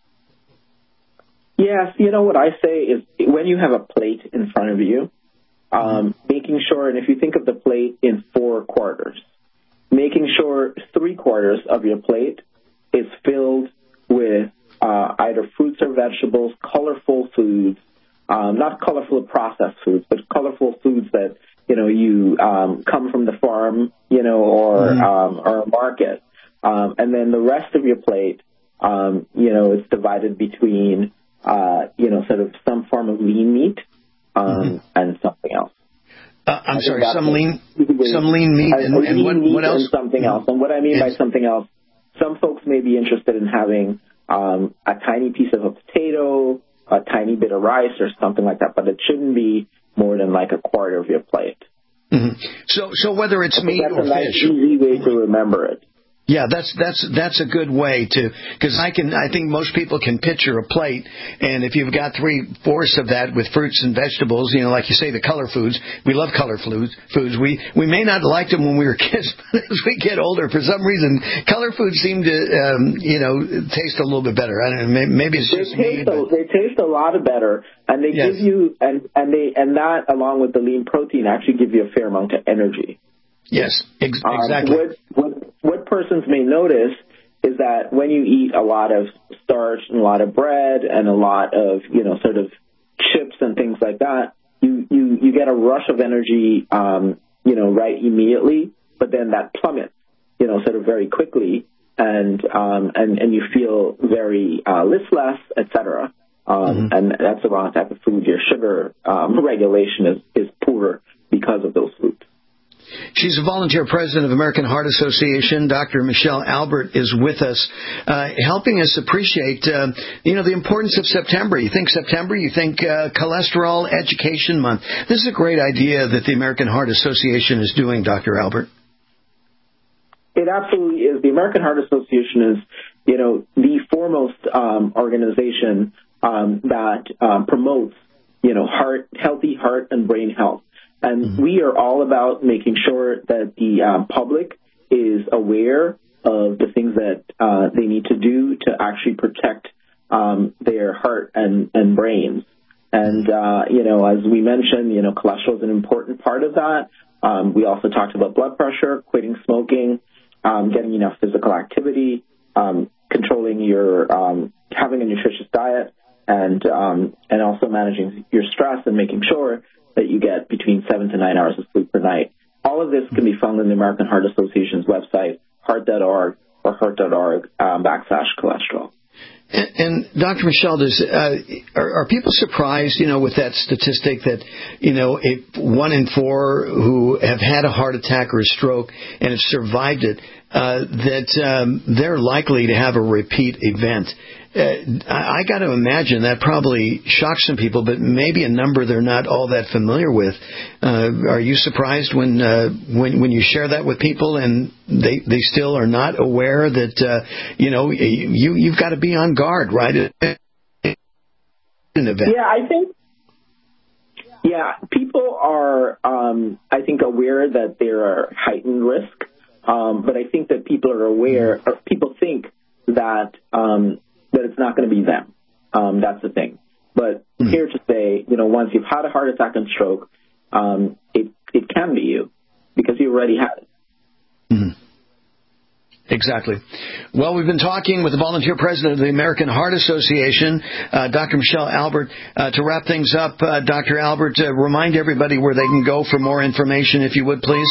Yes, you know what I say is when you have a plate in front of you, um, making sure, and if you think of the plate in four quarters, making sure three quarters of your plate is filled with uh, either fruits or vegetables, colorful foods, um, not colorful processed foods, but colorful foods that, you know, you um, come from the farm, you know, or, mm-hmm. um, or a market. Um, and then the rest of your plate, um, you know, is divided between Uh, you know, sort of some form of lean meat um, mm-hmm. and something else. Uh, I'm sorry, some lean, some lean meat and, and, and what, what else? And something else. And what I mean by something else, some folks may be interested in having um, a tiny piece of a potato, a tiny bit of rice, or something like that. But it shouldn't be more than like a quarter of your plate. Mm-hmm. So, so whether it's meat or fish, that's a nice, easy way to remember it. Yeah, that's that's that's a good way to, because I can I think most people can picture a plate, and if you've got three fourths of that with fruits and vegetables, you know, like you say, the color foods. We love color foods. Foods. We we may not have liked them when we were kids, but as we get older, for some reason, color foods seem to um, you know taste a little bit better. I don't know. Maybe it's just they taste me. But... A, they taste a lot better, and they yes. give you and and they and that along with the lean protein actually give you a fair amount of energy. Yes, ex- exactly. Um, what, what, what persons may notice is that when you eat a lot of starch and a lot of bread and a lot of, you know, sort of chips and things like that, you, you, you get a rush of energy, um, you know, right immediately, but then that plummets, you know, sort of very quickly and um, and and you feel very uh, listless, et cetera. Um, mm-hmm. And that's the wrong type of food. Your sugar um, regulation is, is poor because of those foods. She's a volunteer president of American Heart Association. Doctor Michelle Albert is with us, uh, helping us appreciate, uh, you know, the importance of September. You think September, you think uh, Cholesterol Education Month. This is a great idea that the American Heart Association is doing, Doctor Albert. It absolutely is. The American Heart Association is, you know, the foremost um, organization um, that um, promotes, you know, heart, healthy heart and brain health. And mm-hmm. we are all about making sure that the um, public is aware of the things that uh, they need to do to actually protect um, their heart and, and brains. And, uh, you know, as we mentioned, you know, cholesterol is an important part of that. Um, we also talked about blood pressure, quitting smoking, um, getting enough physical activity, um, controlling your, um, having a nutritious diet, and um, and also managing your stress and making sure that you get between seven to nine hours of sleep per night. All of this can be found on the American Heart Association's website, heart dot org or heart dot org um, backslash cholesterol. And, and Doctor Michelle, does, uh, are, are people surprised, you know, with that statistic that, you know, if one in four who have had a heart attack or a stroke and have survived it, uh, that um, they're likely to have a repeat event? Uh, I, I got to imagine that probably shocks some people, but maybe a number they're not all that familiar with. Uh, are you surprised when uh, when when you share that with people and they they still are not aware that uh, you know you you've got to be on guard, right? An event. Yeah, I think. Yeah, people are, um, I think, aware that there are heightened risk, um, but I think that people are aware, or people think that. Um, that it's not going to be them. Um, that's the thing. But I'm here to say, you know, once you've had a heart attack and stroke, um, it, it can be you because you already had it. Mm-hmm. Exactly. Well, we've been talking with the volunteer president of the American Heart Association, uh, Doctor Michelle Albert. Uh, to wrap things up, uh, Doctor Albert, uh, remind everybody where they can go for more information, if you would, please.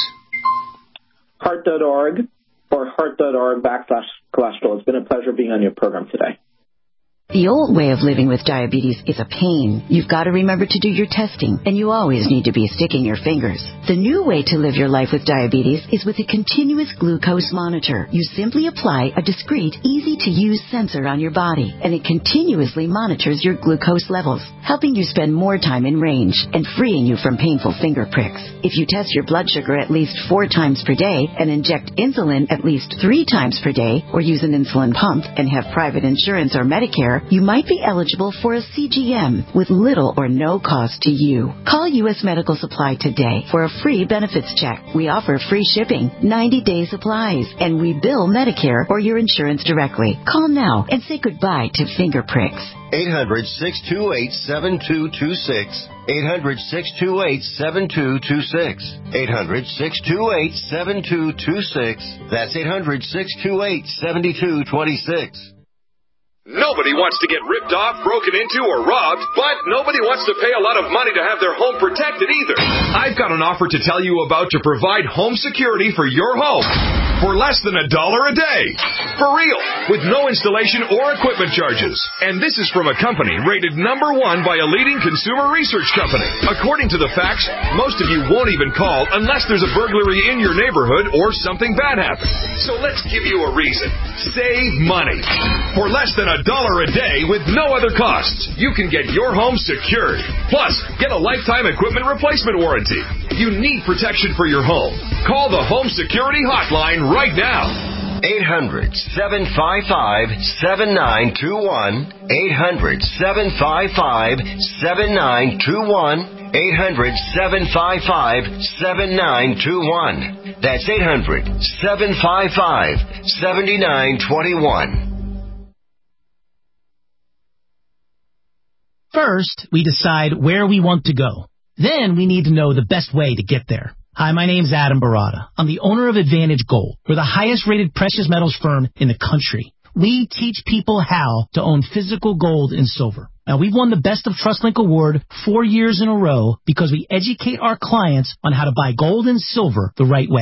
heart dot org or heart dot org backslash cholesterol. It's been a pleasure being on your program today. The old way of living with diabetes is a pain. You've got to remember to do your testing, and you always need to be sticking your fingers. The new way to live your life with diabetes is with a continuous glucose monitor. You simply apply a discreet, easy-to-use sensor on your body, and it continuously monitors your glucose levels, helping you spend more time in range and freeing you from painful finger pricks. If you test your blood sugar at least four times per day and inject insulin at least three times per day, or use an insulin pump and have private insurance or Medicare, you might be eligible for a C G M with little or no cost to you. Call U S Medical Supply today for a free benefits check. We offer free shipping, ninety-day supplies, and we bill Medicare or your insurance directly. Call now and say goodbye to finger pricks. eight hundred, six two eight, seven two two six. eight hundred, six two eight, seven two two six. eight hundred, six two eight, seven two two six. That's eight hundred, six two eight, seven two two six. Nobody wants to get ripped off, broken into, or robbed, but nobody wants to pay a lot of money to have their home protected either. I've got an offer to tell you about to provide home security for your home for less than a dollar a day. For real, with no installation or equipment charges. And this is from a company rated number one by a leading consumer research company. According to the facts, most of you won't even call unless there's a burglary in your neighborhood or something bad happens. So let's give you a reason. Save money. For less than a dollar a day with no other costs, you can get your home secured. Plus, get a lifetime equipment replacement warranty. You need protection for your home. Call the Home Security Hotline right now. eight hundred, seven five five, seven nine two one. eight hundred, seven five five, seven nine two one. eight hundred, seven five five, seven nine two one. That's eight hundred, seven five five, seven nine two one. First, we decide where we want to go. Then we need to know the best way to get there. Hi, my name's Adam Barada. I'm the owner of Advantage Gold. We're the highest rated precious metals firm in the country. We teach people how to own physical gold and silver. Now, we've won the Best of TrustLink Award four years in a row because we educate our clients on how to buy gold and silver the right way.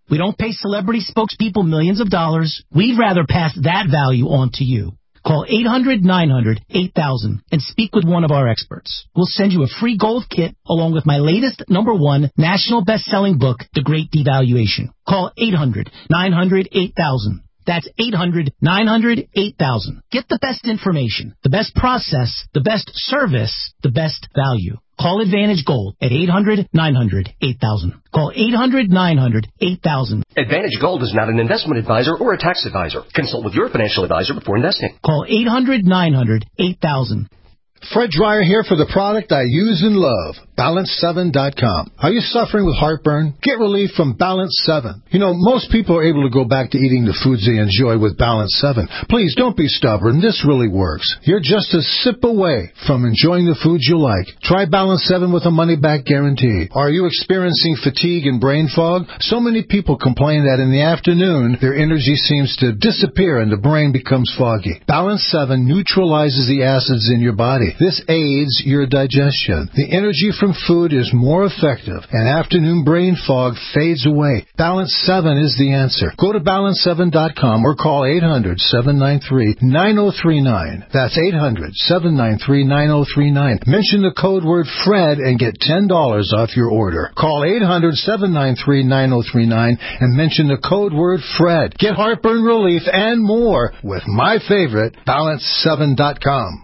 We don't pay celebrity spokespeople millions of dollars. We'd rather pass that value on to you. Call eight hundred nine hundred eight thousand and speak with one of our experts. We'll send you a free gold kit along with my latest number one national best-selling book, The Great Devaluation. Call eight hundred nine hundred eight thousand. That's eight hundred nine hundred eight thousand. Get the best information, the best process, the best service, the best value. Call Advantage Gold at eight hundred nine hundred eight thousand. Call eight hundred nine hundred eight thousand. Advantage Gold is not an investment advisor or a tax advisor. Consult with your financial advisor before investing. Call eight hundred nine hundred eight thousand. Fred Dreyer here for the product I use and love, Balance seven dot com. Are you suffering with heartburn? Get relief from Balance seven. You know, most people are able to go back to eating the foods they enjoy with Balance seven. Please don't be stubborn. This really works. You're just a sip away from enjoying the foods you like. Try Balance seven with a money-back guarantee. Are you experiencing fatigue and brain fog? So many people complain that in the afternoon, their energy seems to disappear and the brain becomes foggy. Balance seven neutralizes the acids in your body. This aids your digestion. The energy from food is more effective, and afternoon brain fog fades away. Balance seven is the answer. Go to balance seven dot com or call eight hundred seven nine three nine zero three nine. That's eight hundred seven nine three nine zero three nine. Mention the code word FRED and get ten dollars off your order. Call eight hundred seven nine three nine zero three nine and mention the code word FRED. Get heartburn relief and more with my favorite, balance seven dot com.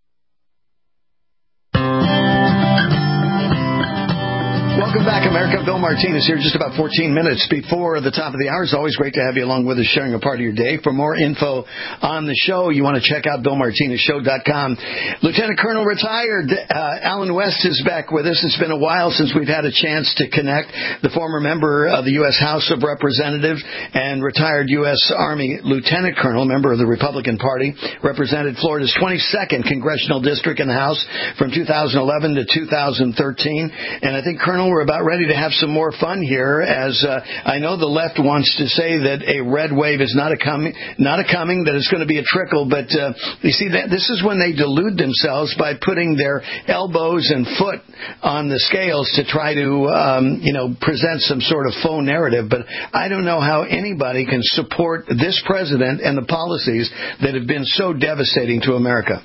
Welcome back, America. Bill Martinez here, just about fourteen minutes before the top of the hour. It's always great to have you along with us, sharing a part of your day. For more info on the show, you want to check out bill martinez show dot com. Lieutenant Colonel retired uh, Alan West is back with us. It's been a while since we've had a chance to connect. The former member of the U S House of Representatives and retired U S Army Lieutenant Colonel, member of the Republican Party, represented Florida's twenty-second congressional district in the House from two thousand eleven to two thousand thirteen. And I think, Colonel, we're about ready to have some more fun here, as uh, I know the left wants to say that a red wave is not a coming, not a coming, that it's going to be a trickle. But uh, you see, that this is when they delude themselves by putting their elbows and foot on the scales to try to, um, you know, present some sort of faux narrative. But I don't know how anybody can support this president and the policies that have been so devastating to America.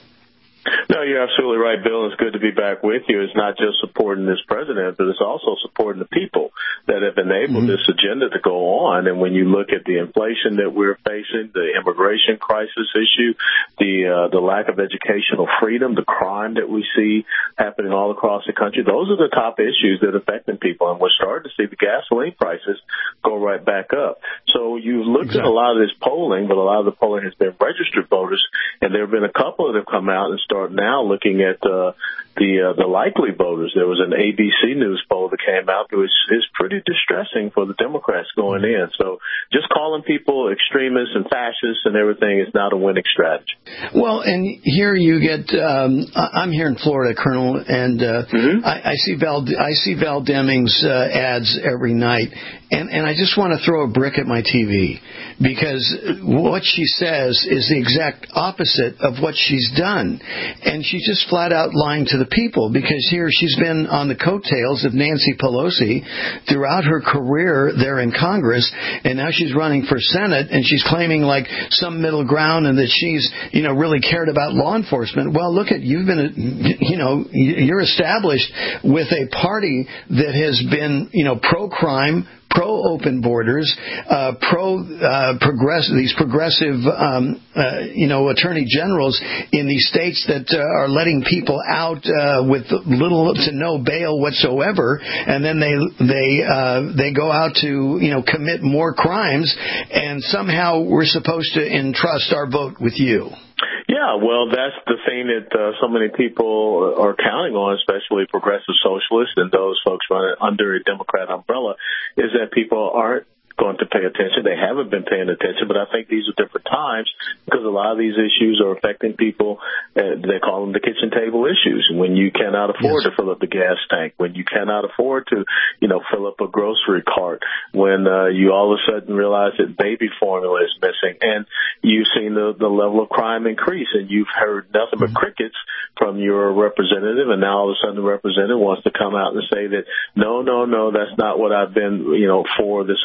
No, you're absolutely right, Bill. It's good to be back with you. It's not just supporting this president, but it's also supporting the people that have enabled mm-hmm. this agenda to go on. And when you look at the inflation that we're facing, the immigration crisis issue, the uh, the lack of educational freedom, the crime that we see happening all across the country, those are the top issues that are affecting people. And we're starting to see the gasoline prices go right back up. So you've looked exactly. at a lot of this polling, but a lot of the polling has been registered voters, and there have been a couple that have come out and start now looking at uh, the uh, the likely voters. There was an A B C News poll that came out that was is pretty distressing for the Democrats going in. So just calling people extremists and fascists and everything is not a winning strategy. Well, and here you get, um, I'm here in Florida, Colonel, and uh, mm-hmm. I, I see Val I see Val Demings uh, ads every night, and, and I just want to throw a brick at my T V, because what she says is the exact opposite of what she's done. And she's just flat out lying to the people, because here she's been on the coattails of Nancy Pelosi throughout her career there in Congress, and now she's running for Senate, and she's claiming like some middle ground and that she's, you know, really cared about law enforcement. Well, look at, you've been, you know, you're established with a party that has been, you know, pro-crime, pro-open borders, uh, pro uh, progress these progressive, um, uh, you know, attorney generals in these states that uh, are letting people out uh, with little to no bail whatsoever, and then they they uh, they go out to, you know, commit more crimes, and somehow we're supposed to entrust our vote with you. Yeah, well, that's the thing that uh, so many people are counting on, especially progressive socialists and those folks running under a Democrat umbrella, is that people aren't going to pay attention. They haven't been paying attention, but I think these are different times, because a lot of these issues are affecting people. Uh, they call them the kitchen table issues. When you cannot afford yes. to fill up the gas tank, when you cannot afford to, you know, fill up a grocery cart, when uh, you all of a sudden realize that baby formula is missing, and you've seen the, the level of crime increase, and you've heard nothing but crickets from your representative, and now all of a sudden the representative wants to come out and say that, no, no, no, that's not what I've been, you know, for this whole time.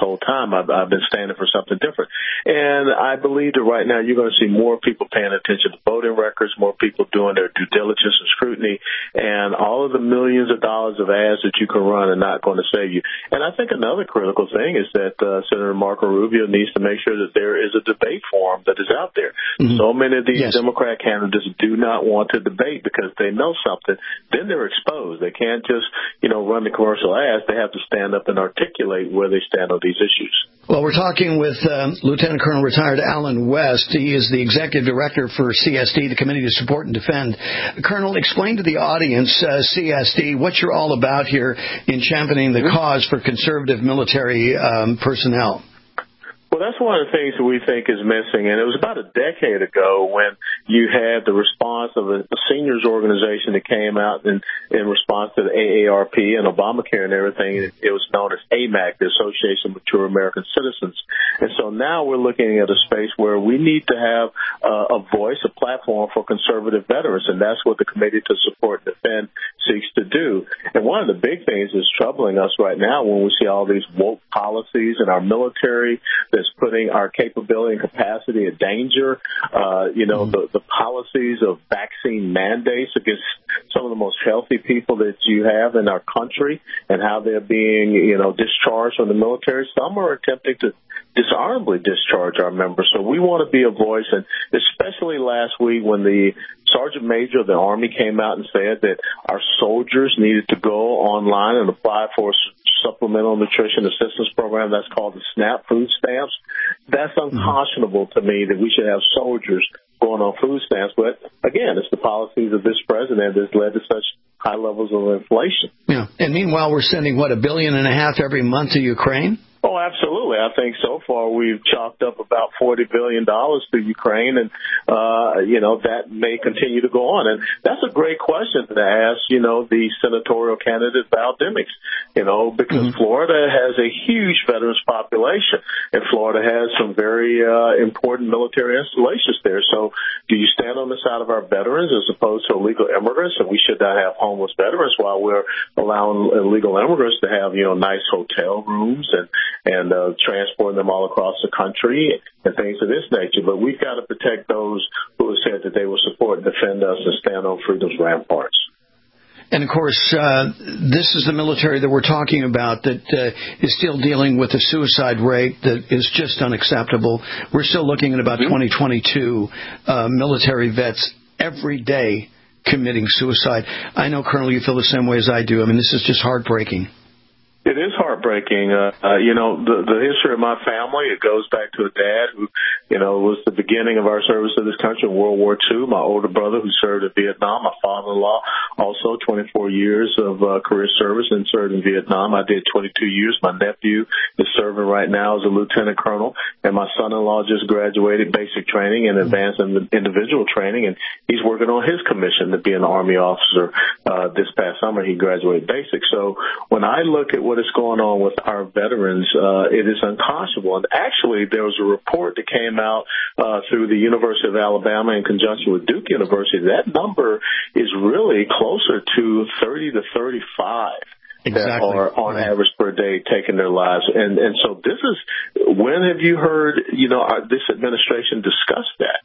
time I've, I've been standing for something different. And I believe that right now you're going to see more people paying attention to voting records, more people doing their due diligence and scrutiny, and all of the millions of dollars of ads that you can run are not going to save you. And I think another critical thing is that uh, Senator Marco Rubio needs to make sure that there is a debate forum that is out there. Mm-hmm. So many of these yes. Democrat candidates do not want to debate because they know something. Then they're exposed. They can't just, you know, run the commercial ads. They have to stand up and articulate where they stand on these issues. Well, we're talking with um, Lieutenant Colonel retired Allen West. He is the Executive Director for C S D, the Committee to Support and Defend. Colonel, explain to the audience, uh, C S D, what you're all about here in championing the cause for conservative military um, personnel. Well, that's one of the things that we think is missing. And it was about a decade ago when you had the response of a, a seniors organization that came out in, in response to the A A R P and Obamacare and everything. It was known as A M A C, the Association of Mature American Citizens. And so now we're looking at a space where we need to have uh, a voice, a platform for conservative veterans. And that's what the Committee to Support and Defend seeks to do. And one of the big things that's troubling us right now when we see all these woke policies in our military that's putting our capability and capacity at danger, uh, you know, the, the policies of vaccine mandates against some of the most healthy people that you have in our country and how they're being, you know, discharged from the military. Some are attempting to dishonorably discharge our members. So we want to be a voice, and especially last week when the Sergeant Major of the Army came out and said that our soldiers needed to go online and apply for a supplemental nutrition assistance program. That's called the SNAP food stamps. That's unconscionable to me that we should have soldiers going on food stamps. But again, it's the policies of this president that's led to such high levels of inflation. Yeah. And meanwhile, we're sending, what, a billion and a half every month to Ukraine? Oh, absolutely. I think so far we've chalked up about forty billion dollars to Ukraine, and, uh, you know, that may continue to go on. And that's a great question to ask, you know, the senatorial candidate, Val Demings, you know, because mm-hmm. Florida has a huge veterans population, and Florida has some very uh, important military installations there. So do you stand on the side of our veterans as opposed to illegal immigrants? And we should not have homeless veterans while we're allowing illegal immigrants to have, you know, nice hotel rooms and and uh, transporting them all across the country and things of this nature. But we've got to protect those who have said that they will support and defend us and stand on freedom's ramparts. And, of course, uh, this is the military that we're talking about that uh, is still dealing with a suicide rate that is just unacceptable. We're still looking at about mm-hmm. twenty twenty-two uh, military vets every day committing suicide. I know, Colonel, you feel the same way as I do. I mean, this is just heartbreaking. It is heartbreaking. Uh, uh, you know, the, the history of my family, it goes back to a dad who, you know, was the beginning of our service to this country in World War Two. My older brother who served in Vietnam. My father-in-law also twenty-four years of uh, career service and served in Vietnam. I did twenty-two years. My nephew is serving right now as a lieutenant colonel. And my son-in-law just graduated basic training and advanced individual training. And he's working on his commission to be an Army officer. Uh, this past summer, he graduated basic. So when I look at what is going on with our veterans, uh, it is unconscionable. And actually, there was a report that came out uh, through the University of Alabama in conjunction with Duke University. That number is really closer to thirty to thirty-five. Exactly. That are on right. average per day taking their lives. And and so this is, when have you heard, you know, our, this administration discuss that?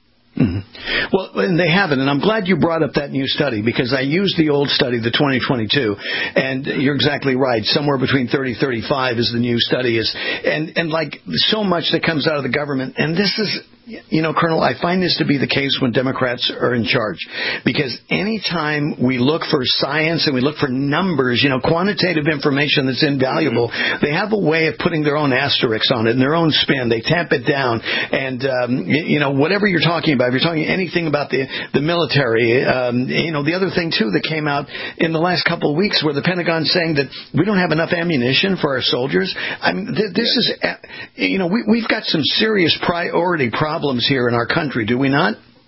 Mm-hmm. Well, and they haven't, and I'm glad you brought up that new study because I used the old study, the twenty twenty-two, and you're exactly right. Somewhere between thirty, thirty-five is the new study, is, and and like so much that comes out of the government, and this is. You know, Colonel, I find this to be the case when Democrats are in charge, because anytime we look for science and we look for numbers, you know, quantitative information that's invaluable, they have a way of putting their own asterisks on it and their own spin. They tamp it down. And, um, you know, whatever you're talking about, if you're talking anything about the, the military, um, you know, the other thing, too, that came out in the last couple of weeks where the Pentagon's saying that we don't have enough ammunition for our soldiers. I mean, th- this is, uh, you know, we, we've got some serious priority problems. Problems here in our country, do we not?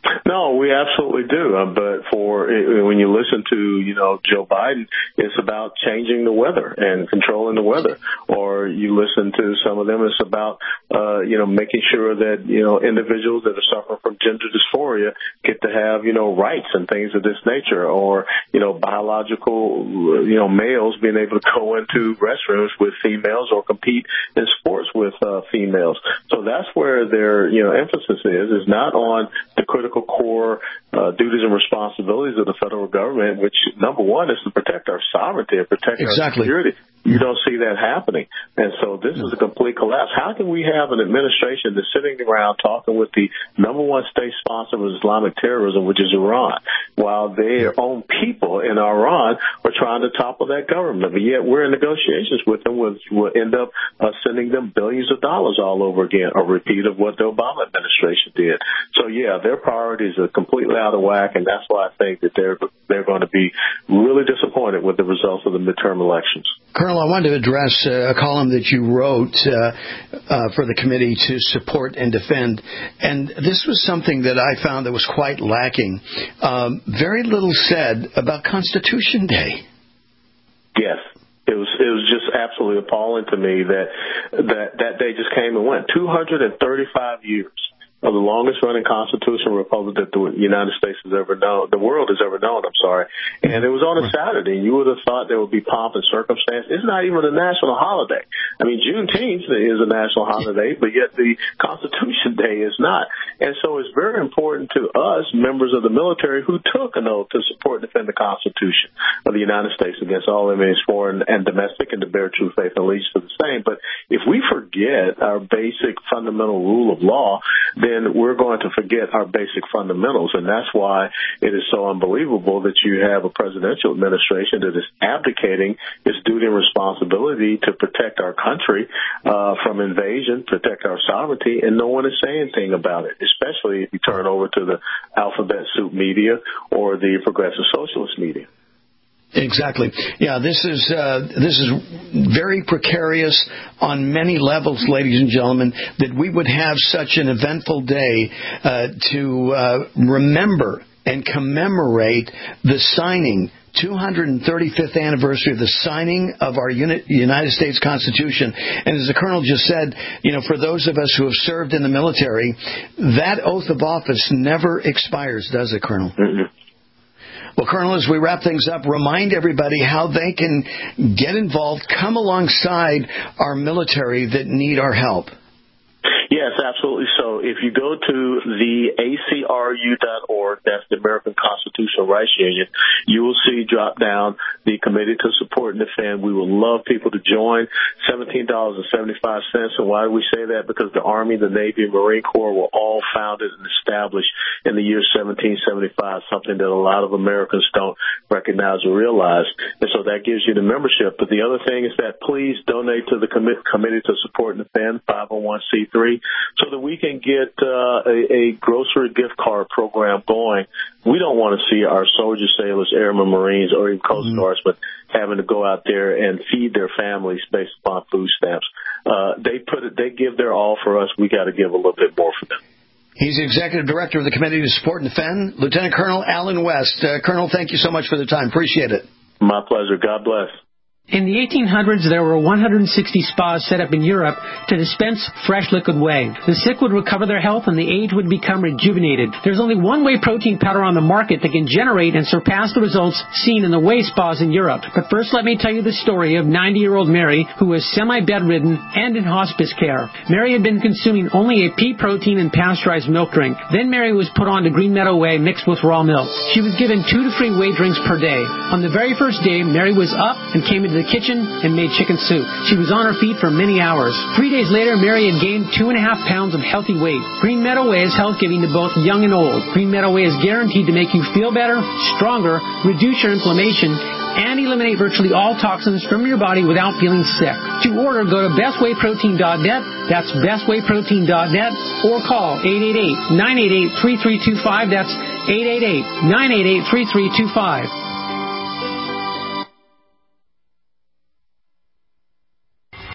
No, we absolutely do. Uh, but for when you listen to, you know, Joe Biden, it's about changing the weather and controlling the weather. Or you listen to some of them, it's about, uh, you know, making sure that, you know, individuals that are suffering from gender dysphoria get to have, you know, rights and things of this nature. Or, you know, biological, you know, males being able to go into restrooms with females or compete in sports with uh, females. So that's where their, you know, emphasis is, is not on the critical core uh, duties and responsibilities of the federal government, which, number one, is to protect our sovereignty and protect exactly. our security. You don't see that happening. And so this is a complete collapse. How can we have an administration that's sitting around talking with the number one state sponsor of Islamic terrorism, which is Iran, while their own people in Iran are trying to topple that government? But yet we're in negotiations with them, which will end up uh, sending them billions of dollars all over again, a repeat of what the Obama administration did. So, yeah, their priorities are completely out of whack, and that's why I think that they're, they're going to be really disappointed with the results of the midterm elections. Colonel, I wanted to address uh, a column that you wrote uh, uh, for the committee to support and defend, and this was something that I found that was quite lacking. Um, very little said about Constitution Day. Yes. It was it was just absolutely appalling to me that that, that day just came and went. two hundred thirty-five years of the longest-running constitutional republic that the United States has ever known, the world has ever known, I'm sorry. And it was on a Saturday. You would have thought there would be pomp and circumstance. It's not even a national holiday. I mean, Juneteenth is a national holiday, but yet the Constitution Day is not. And so it's very important to us, members of the military, who took an oath to support and defend the Constitution of the United States against all enemies, foreign and domestic, and to bear true faith and allegiance to the same. But if we forget our basic fundamental rule of law, then we're going to forget our basic fundamentals. And that's why it is so unbelievable that you have a presidential administration that is abdicating its duty and responsibility to protect our country uh, from invasion, protect our sovereignty, and no one is saying anything about it, especially if you turn over to the alphabet soup media or the progressive socialist media. Exactly. Yeah, this is uh, this is very precarious on many levels, ladies and gentlemen, that we would have such an eventful day uh, to uh, remember and commemorate the signing, two hundred thirty-fifth anniversary of the signing of our United States Constitution. And as the Colonel just said, you know, for those of us who have served in the military, that oath of office never expires, does it, Colonel? Mm-hmm. Well, Colonel, as we wrap things up, remind everybody how they can get involved, come alongside our military that need our help. Yes, absolutely. So if you go to the A C R U dot org, that's the American Constitutional Rights Union, you will see drop down the Committee to Support and Defend. We would love people to join. seventeen dollars and seventy-five cents. And why do we say that? Because the Army, the Navy, and Marine Corps were all founded and established in the year seventeen seventy-five, something that a lot of Americans don't recognize or realize. And so that gives you the membership. But the other thing is that please donate to the Com- Committee to Support and Defend, five oh one c three, so that we can get uh, a, a grocery gift card program going. We don't want to see our soldiers, sailors, airmen, Marines, or even Coast Guardsmen having to go out there and feed their families based upon food stamps. Uh, they put it, they give their all for us. We got to give a little bit more for them. He's the Executive Director of the Committee to Support and Defend, Lieutenant Colonel Allen West. Uh, Colonel, thank you so much for the time. Appreciate it. My pleasure. God bless. In the eighteen hundreds, there were one hundred sixty spas set up in Europe to dispense fresh liquid whey. The sick would recover their health and the aged would become rejuvenated. There's only one whey protein powder on the market that can generate and surpass the results seen in the whey spas in Europe. But first, let me tell you the story of ninety-year-old Mary, who was semi-bedridden and in hospice care. Mary had been consuming only a pea protein and pasteurized milk drink. Then Mary was put on to Green Meadow Whey mixed with raw milk. She was given two to three whey drinks per day. On the very first day, Mary was up and came into the kitchen and made chicken soup. She was on her feet for many hours. Three days later, Mary had gained two and a half pounds of healthy weight. Green Meadow Whey is health-giving to both young and old. Green Meadow Whey is guaranteed to make you feel better, stronger, reduce your inflammation, and eliminate virtually all toxins from your body without feeling sick. To order, go to best whey protein dot net. That's best whey protein dot net, or call eight eight eight, nine eight eight, three three two five. That's eight eight eight, nine eight eight, three three two five.